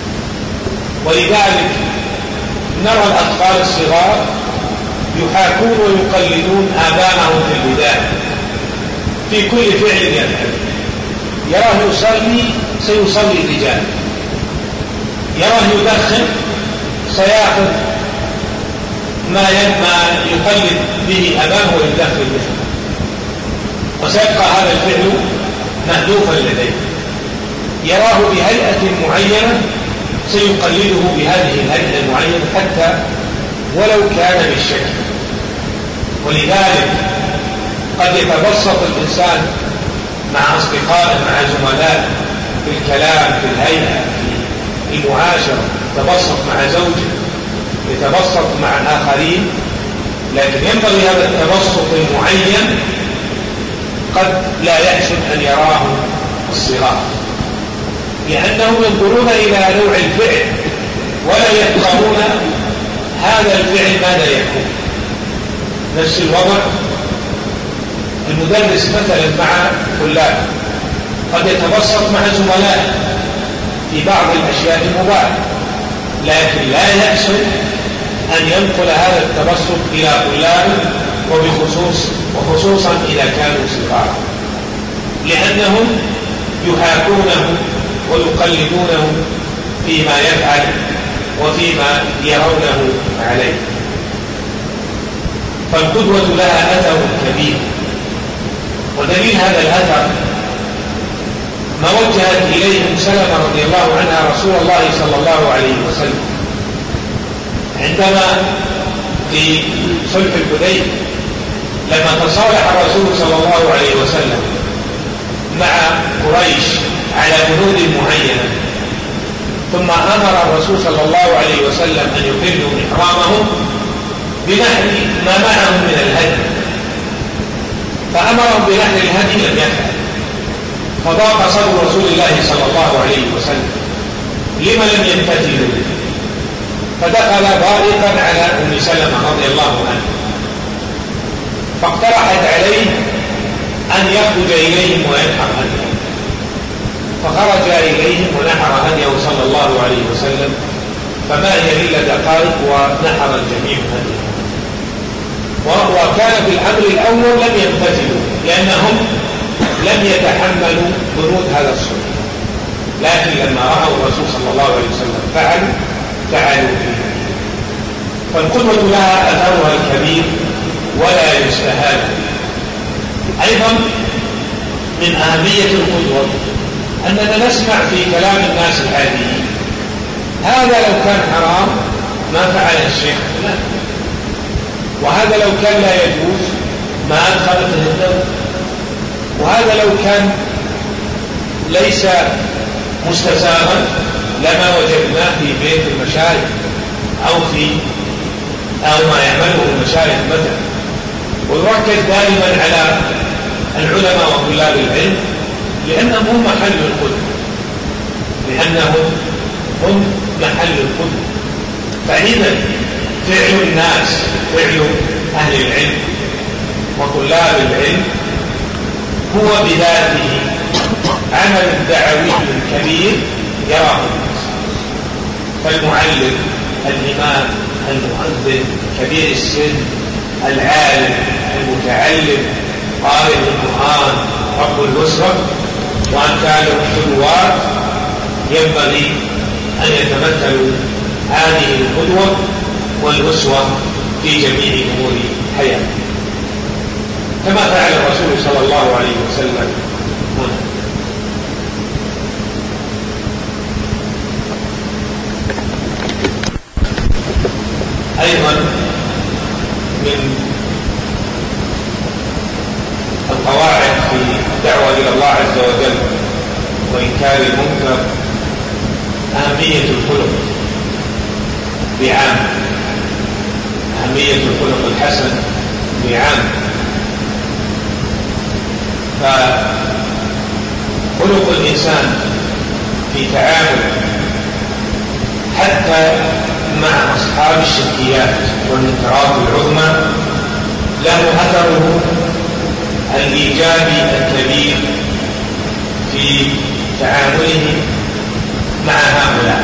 ولذلك نرى الأطفال الصغار يحاكون ويقلدون آباءهم في البداية في كل فعل يفعل. يراه يصلي سيصلي الرجال، يراه يدخن سيأخذ ما يقلد به أباه ويدخل به، وسيبقى هذا الفعل مألوفا لديه. يراه بهيئة معينة سيقلده بهذه الهيئة المعينة حتى ولو كان بالشكل. ولذلك قد يتبسط الإنسان مع أصدقائه مع زملائه في الكلام في الهيئة في المعاشرة، يتبسط مع زوجه، يتبسط مع الآخرين، لكن ينبغي هذا التبسط المعين قد لا يحسن أن يراه الصغار، لأنهم ينظرون إلى نوع الفعل ولا يفقهون هذا الفعل ماذا يكون. نفس الوضع المدرس مثلا مع طلابه قد يتبسط مع زملائه في بعض الأشياء المباحة، لكن لا يحسن أن ينقل هذا التبسط إلى طلابه وخصوصا إذا كانوا صغارا، لأنهم يحاكونه ويقلدونه فيما يفعل وفيما يرونه عليه. فالقدوة لها أثر كبير، ودليل هذا الأثر ما وجهت إليه سلمة رضي الله عنها رسول الله صلى الله عليه وسلم عندما في صلح الحديبية لما تصالح الرسول صلى الله عليه وسلم مع قريش على بنود معينة، ثم أمر الرسول صلى الله عليه وسلم أن يحلوا إحرامهم بنحر ما معهم من الهدي، فأمرهم بنحر الهدي لم يفعل، فضاق صدر رسول الله صلى الله عليه وسلم لما لم يمتثلوا، فدخل ضائقا على أم سلمة رضي الله عنها، فاقترحت عليه أن يخرج إليهم وينحر هديه، فخرج إليهم ونحر هديه صلى الله عليه وسلم، فما هي إلا دقائق ونحر الجميع هديه. وكان في الأمر الأول لم يمتثلوا لأنهم لم يتحملوا بنود هذا الصلح، لكن لما رأوا الرسول صلى الله عليه وسلم فعلوا فيه. فالقدوة لها أثرها الكبير ولا يستهان. أيضا من أهمية القدوة أننا نسمع في كلام الناس العاديين هذا لو كان حرام ما فعله الشيخ فلان، وهذا لو كان لا يجوز ما أدخلته الدولة، وهذا لو كان ليس مستساغا لما وجدناه في بيت المشايخ أو ما يعمله المشايخ مثلا. ونركز دائما على العلماء وطلاب العلم لأنهم هم محل القدوة، فإذا فعل الناس فعل أهل العلم وطلاب العلم هو بذاته عمل دعوي كبير يراه الناس. فالمعلم، الإمام، المؤذن، كبير السن، العالم، المتعلم، قارئ القرآن، رب الأسرة وأمثالهم القدوات ينبغي أن يتمثلوا هذه القدوة والأسوة في جميع أمور حياته، كما فعل الرسول صلى الله عليه وسلم هنا. أيضا من القواعد في الدعوة إلى الله عز وجل وإنكار المنكر أهمية الخلق بعام، أهمية الخلق الحسن بعام. فخلق الإنسان في تعامل حتى مع أصحاب الشركيات والمنكرات العظمى له أثره الإيجابي الكبير في تعامله مع هؤلاء.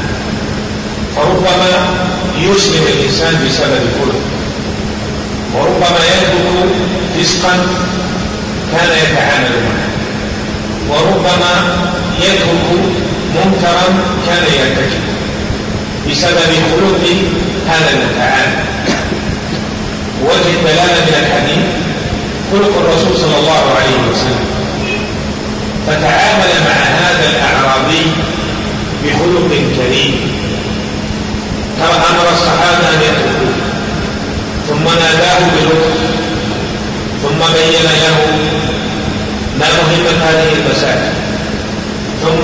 فربما يسلم الإنسان بسبب خلق، وربما يترك فسقا كان يتعامل معه، وربما يترك منكرا كان يرتكب بسبب خلق هذا المتعامل. وجه الدلالة من الحديث خلق الرسول صلى الله عليه وسلم، فتعامل مع هذا الأعرابي بخلق كريم، أمر الصحابة أن يتركوه، ثم ناداه بلطف، ثم بين له ما مهمة هذه المساجد، ثم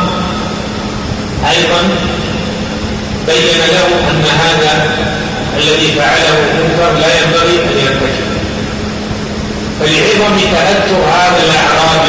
أيضا بين له أن هذا الذي فعله منكر لا ينبغي أن يرتكب. فلعظم تأثر هذا الأعرابي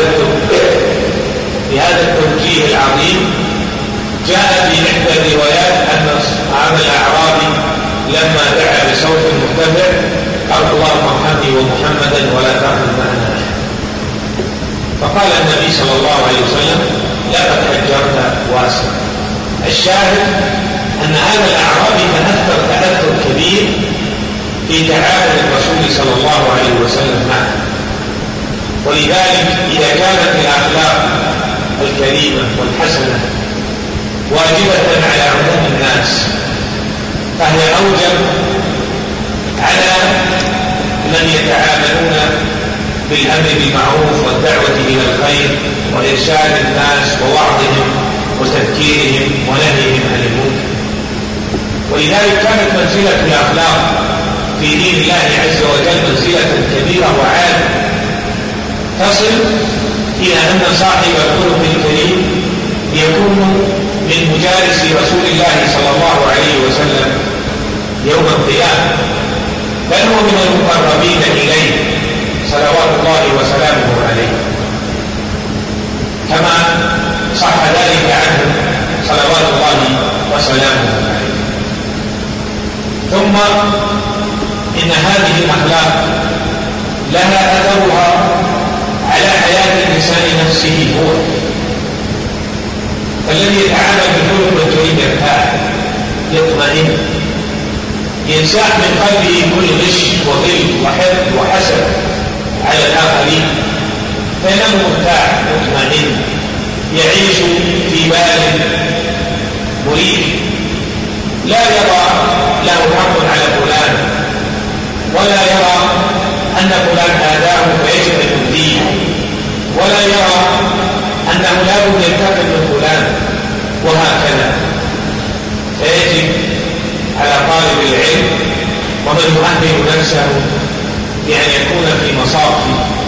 بهذا التوجيه العظيم، جاء في إحدى الروايات أن هذا الأعرابي لما دعا بصوت مرتفع قال اللهم ارحمني ومحمدا ولا ترحم معنا أحد. فقال النبي صلى الله عليه وسلم لقد حجرت واسع. الشاهد أن هذا الأعرابي تأثر كبير في تعامل الرسول صلى الله عليه وسلم معه. ولذلك إذا كانت الأخلاق الكريمة والحسنة واجبة على عموم الناس، فهي أوجب على من يتعاملون بالأمر بالمعروف والدعوة إلى الخير وإرشاد الناس ووعظهم وتذكيرهم ونهيهم عن المنكر. ولذلك كانت منزلة الأخلاق في دين الله عز وجل منزلة كبيرة وعالية، تصل إلى أن صاحب الخلق الكريم يكون من مجالس رسول الله صلى الله عليه وسلم يوم القيامة، بل هو من المقربين إليه صلوات الله وسلامه عليه، كما صح ذلك عنه صلوات الله وسلامه عليه. ثم إن هذه الأخلاق لها أثرها على حياة الإنسان نفسه هو، فالذي يتعامل بالخلق الكريم يرتاح يطمئن، ينزاح من قلبه كل غش وغل وحقد وحسد على الآخرين، فينام مرتاح مطمئن، يعيش في بال مريح، لا يرى له حق على فلان، ولا يرى أن فلان آذاه فيجب أن يؤذيه، ولا يرى أنه لا بد ينتقم من فلان، وهكذا. فيجب على طالب العلم ومن يؤهل نفسه بأن يكون في مصاف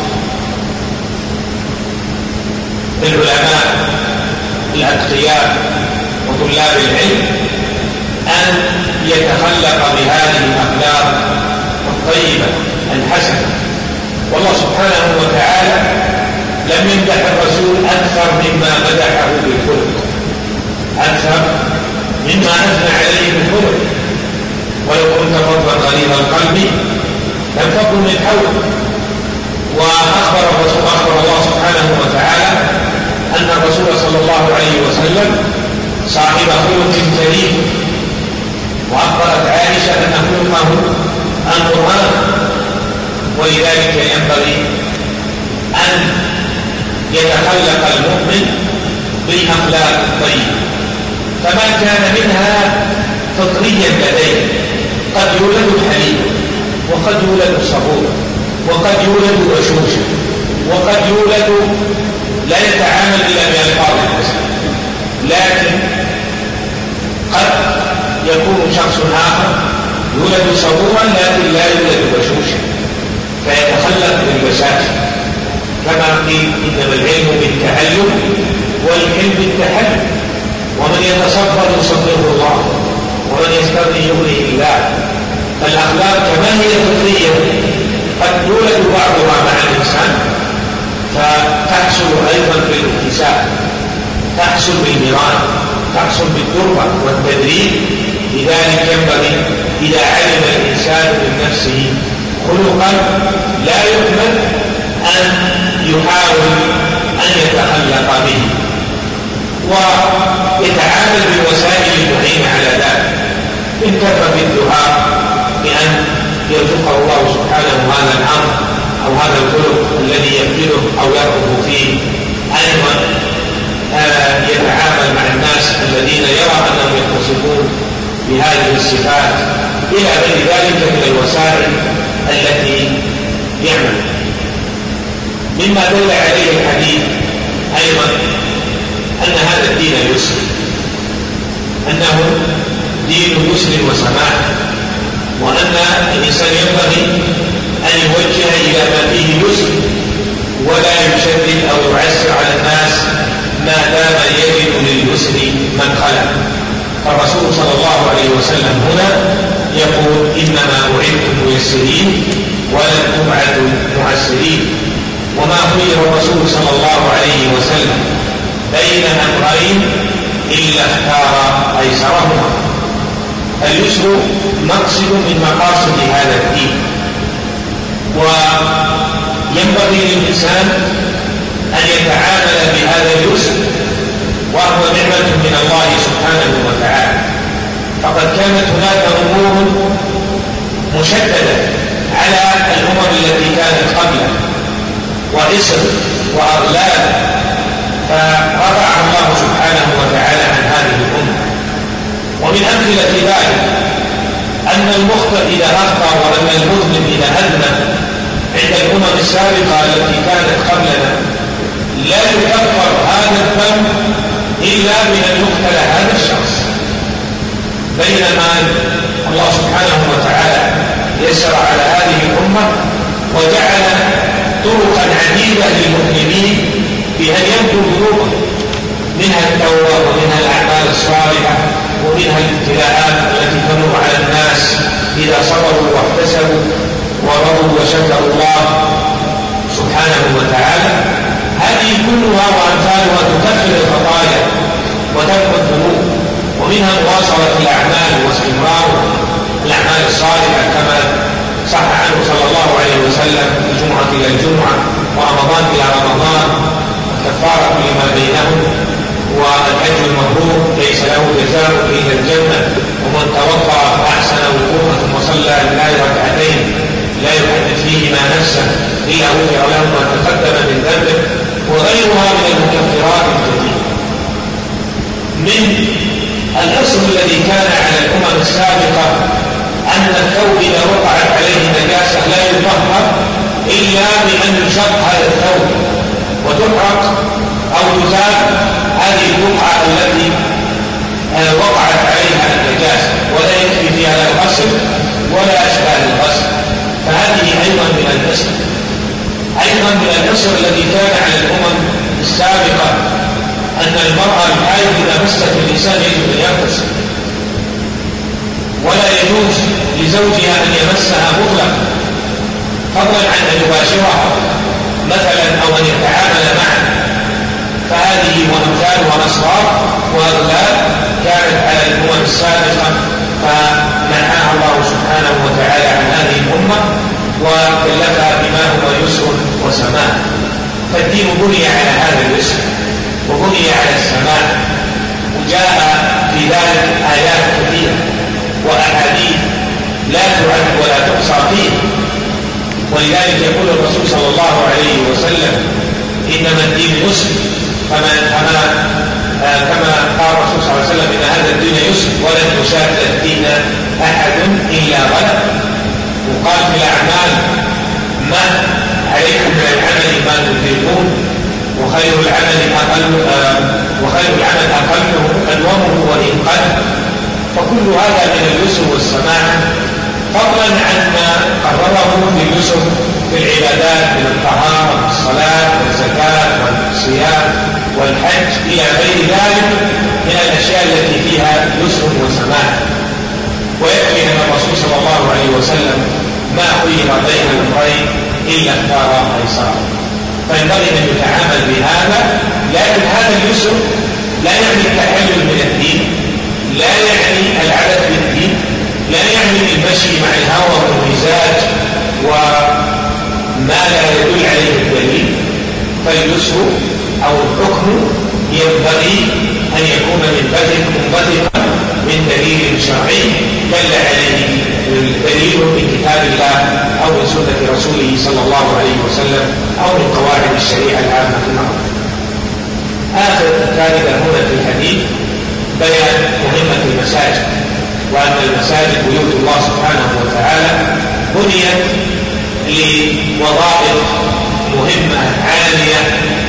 العلماء الأتقياء وطلاب العلم أن يتخلق بهذه الأخلاق الطيبة الحسنة. والله سبحانه وتعالى لم يمدح الرسول أكثر مما مدحه بالخلق، أكثر مما أثنى عليه بالخلق. ولو كنت فظا غليظ القلب لانفضوا من حولك. وأخبر الله سبحانه وتعالى أن الرسول صلى الله عليه وسلم صاحب خلق كريم، وأخبرت عائشة أن خلقه القرآن، ولذلك ينبغي أن يتخلق المؤمن بالأخلاق الطيبة، فما كان منها فطريا لديه، قد يولد حليم، وقد يولد صبور، وقد يولد بشوشا، وقد يولد لا يتعامل إلا بألفاظ الحسن، لكن قد يكون شخص آخر يولد صبورا لكن لا يولد بشوشا فيتخلق بالبشاشة، كما قيل إنما العلم بالتعلم والحلم بالتحلم، ومن يتصبر يصبره الله، ومن يستغني يغنيه الله. فالأخلاق كما هي فطرية قد يولد بعضها مع الإنسان فتحصل أيضا بالاكتساب، تحصل بالمران، تحصل بالتربة والتدريب. لذلك ينبغي إذا علم الإنسان من نفسه خلقا لا يؤمن أن يحاول أن يتخلق به، ويتعامل بالوسائل المعينة على ذلك. إن كفى بالدعاء بأن يرزقه الله سبحانه هذا الأمر أو هذا الخلق الذي يبذله أو يرغب فيه، أيضا يتعامل مع الناس الذين يرى أنهم يتصفون بهذه الصفات، إلى غير ذلك من الوسائل التي يعمل. مما دل عليه الحديث أيضا أن هذا الدين يسر، أنه دين يسر وسماح، وأن الإنسان ينبغي أن يوجه إلى ما فيه يسر ولا يشدد أو يعسر على الناس ما دام يجد لليسر مدخلا. فالرسول صلى الله عليه وسلم هنا يقول إنما بعثتم ميسرين ولم تبعثوا معسرين. وما خير الرسول صلى الله عليه وسلم بين أمرين إلا اختار أيسرهما. اليسر مقصد من مقاصد هذا الدين، وينبغي للإنسان أن يتعامل بهذا اليسر، وهو نعمة من الله سبحانه وتعالى. فقد كانت هناك أمور مشددة على الأمم التي كانت قبله وعسر وأغلال، فرفعها الله سبحانه وتعالى عن هذه الأمة. ومن أمثلة ذلك أن المخطئ إذا أخطأ وأن المذنب إذا أذنب عند الأمم السابقة التي كانت قبلنا لا يكفر هذا الذنب إلا بأن يقتل هذا الشخص، بينما الله سبحانه وتعالى يسر على هذه الأمة وجعل طرقا عديدة للمؤمنين بأن يمكوا ذنوبهم، منها التوبة ومنها الأعمال الصالحة ومنها الابتلاءات التي تمر على الناس إذا صبروا واحتسبوا ورضوا وشكروا الله سبحانه وتعالى. هذه كلها وأمثالها تكفر الخطايا وتمحو الذنوب، ومنها مواصلة الأعمال واستمرار الأعمال الصالحة كما صح عنه صلى الله عليه وسلم: الجمعة إلى الجمعة ورمضان إلى رمضان، الكفارة لما بينهم، والحج المبرور ليس له جزاء إلا الجنة، ومن توضأ أحسن وضوءا ثم صلى لله ركعتين لا يحدث فيهما نفسه إلا غفر له ما تقدم من ذنبه، وغيرها من المكفرات الكثيرة. من الأصل الذي كان على الأمم السابقة أن الثوب إذا وقعت عليه نجاسة لا يطهر إلا بأن يشق هذا الثوب وتحرق أو تزال هذه البقعة التي وقعت عليها النجاسة، ولا يكفي فيها لا الغسل ولا أشباه الغسل. فهذه أيضا من الأصل، أيضا من الأصل الذي كان على الأمم السابقة أن المرأة الحائض إذا مست الإنسان يجب أن يغتسل، ولا يجوز لزوجها أن يمسها مطلقا، فضلا عن أن يباشرها مثلا أو أن يتعامل معها. فهذه وأمثالها أسرار وأغلال كانت على الأمم السابقة، فمنعها الله سبحانه وتعالى عن هذه الأمة وكلفها بما هو يسر وسماح. فالدين بني على هذا اليسر وبني على السماح، وجاء في ذلك آيات كثيرة وأحاديث لا تعد ولا تحصى فيه. ولذلك يقول الرسول صلى الله عليه وسلم: إنما الدين يسر، كما قال الرسول صلى الله عليه وسلم: إن هذا الدين يسر ولن يشاد الدين أحد إلا غلب. وقال في الأعمال: ما عليكم من العمل ما تطيقون، وخير العمل أقله أدومه وإن قل. فكل هذا من اليسر والسماحة، فضلا عن ما قرره باليسر في العبادات من الطهارة والصلاة والزكاة والصيام والحج إلى غير ذلك من الأشياء التي فيها يسر وسماحة. ويكفي أن الرسول صلى الله عليه وسلم ما خير بين الأمرين إلا اختار أيسره. فينبغي أن يتعامل بهذا، لكن هذا اليسر لا يعني التحلل من الدين، لا يعني العبث بالدين، لا يعني المشي مع الهوى والمزاج وما لا يدل عليه الدليل. فاليسر أو الحكم ينبغي أن يكون منبثقا من دليل شرعي دل عليه دليل من كتاب الله أو من سنة رسوله صلى الله عليه وسلم أو من قواعد الشريعة العامة في الأرض. آخر ثالثة هنا في الحديث بيان مهمة المساجد، وأن المساجد بيوت الله سبحانه وتعالى بنيت لوظائف مهمة عالية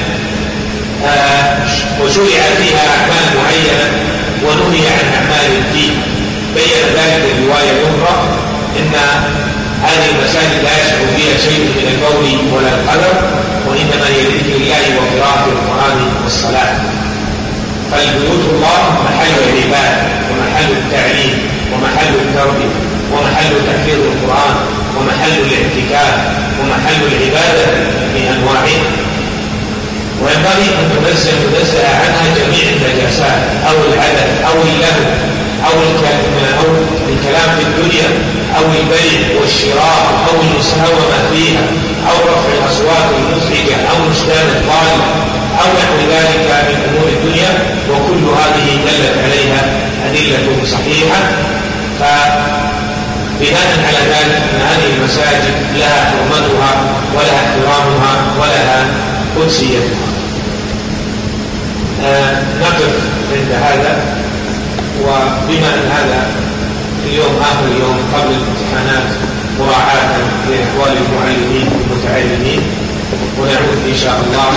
وشرع فيها أعمال معينة ونهي عن أعمال الدين. بين ذلك الرواية الأخرى إن هذه المساجد لا يشعر فيها شيء من البول ولا القدر، وإنما هي ذكر الله وقراءة القرآن والصلاة. فالبيوت الله محل العبادة ومحل التعليم ومحل التربية ومحل تحفيظ القرآن ومحل الاعتكاف ومحل العبادة بأنواعها، وينبغي أن تنزه عنها جميع النجاسات أو العدد أو اللهو أو الكلام في الدنيا أو البيع والشراء أو المساومة فيها أو رفع الأصوات المزعجة أو نشدان الضالة أو نحو ذلك من أمور الدنيا، وكل هذه دلت عليها أدلة صحيحة. فبناء على ذلك أن هذه المساجد لها حرمتها ولها احترامها ولها قدسيتها. نقف عند هذا، وبما أن هذا اليوم آخر اليوم قبل الامتحانات مراعاة لأحوال المعلمين والمتعلمين، ونعود إن شاء الله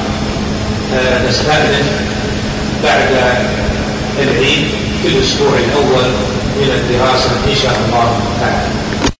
نستأنف بعد العيد في الأسبوع الأول من الدراسة إن شاء الله تعالى.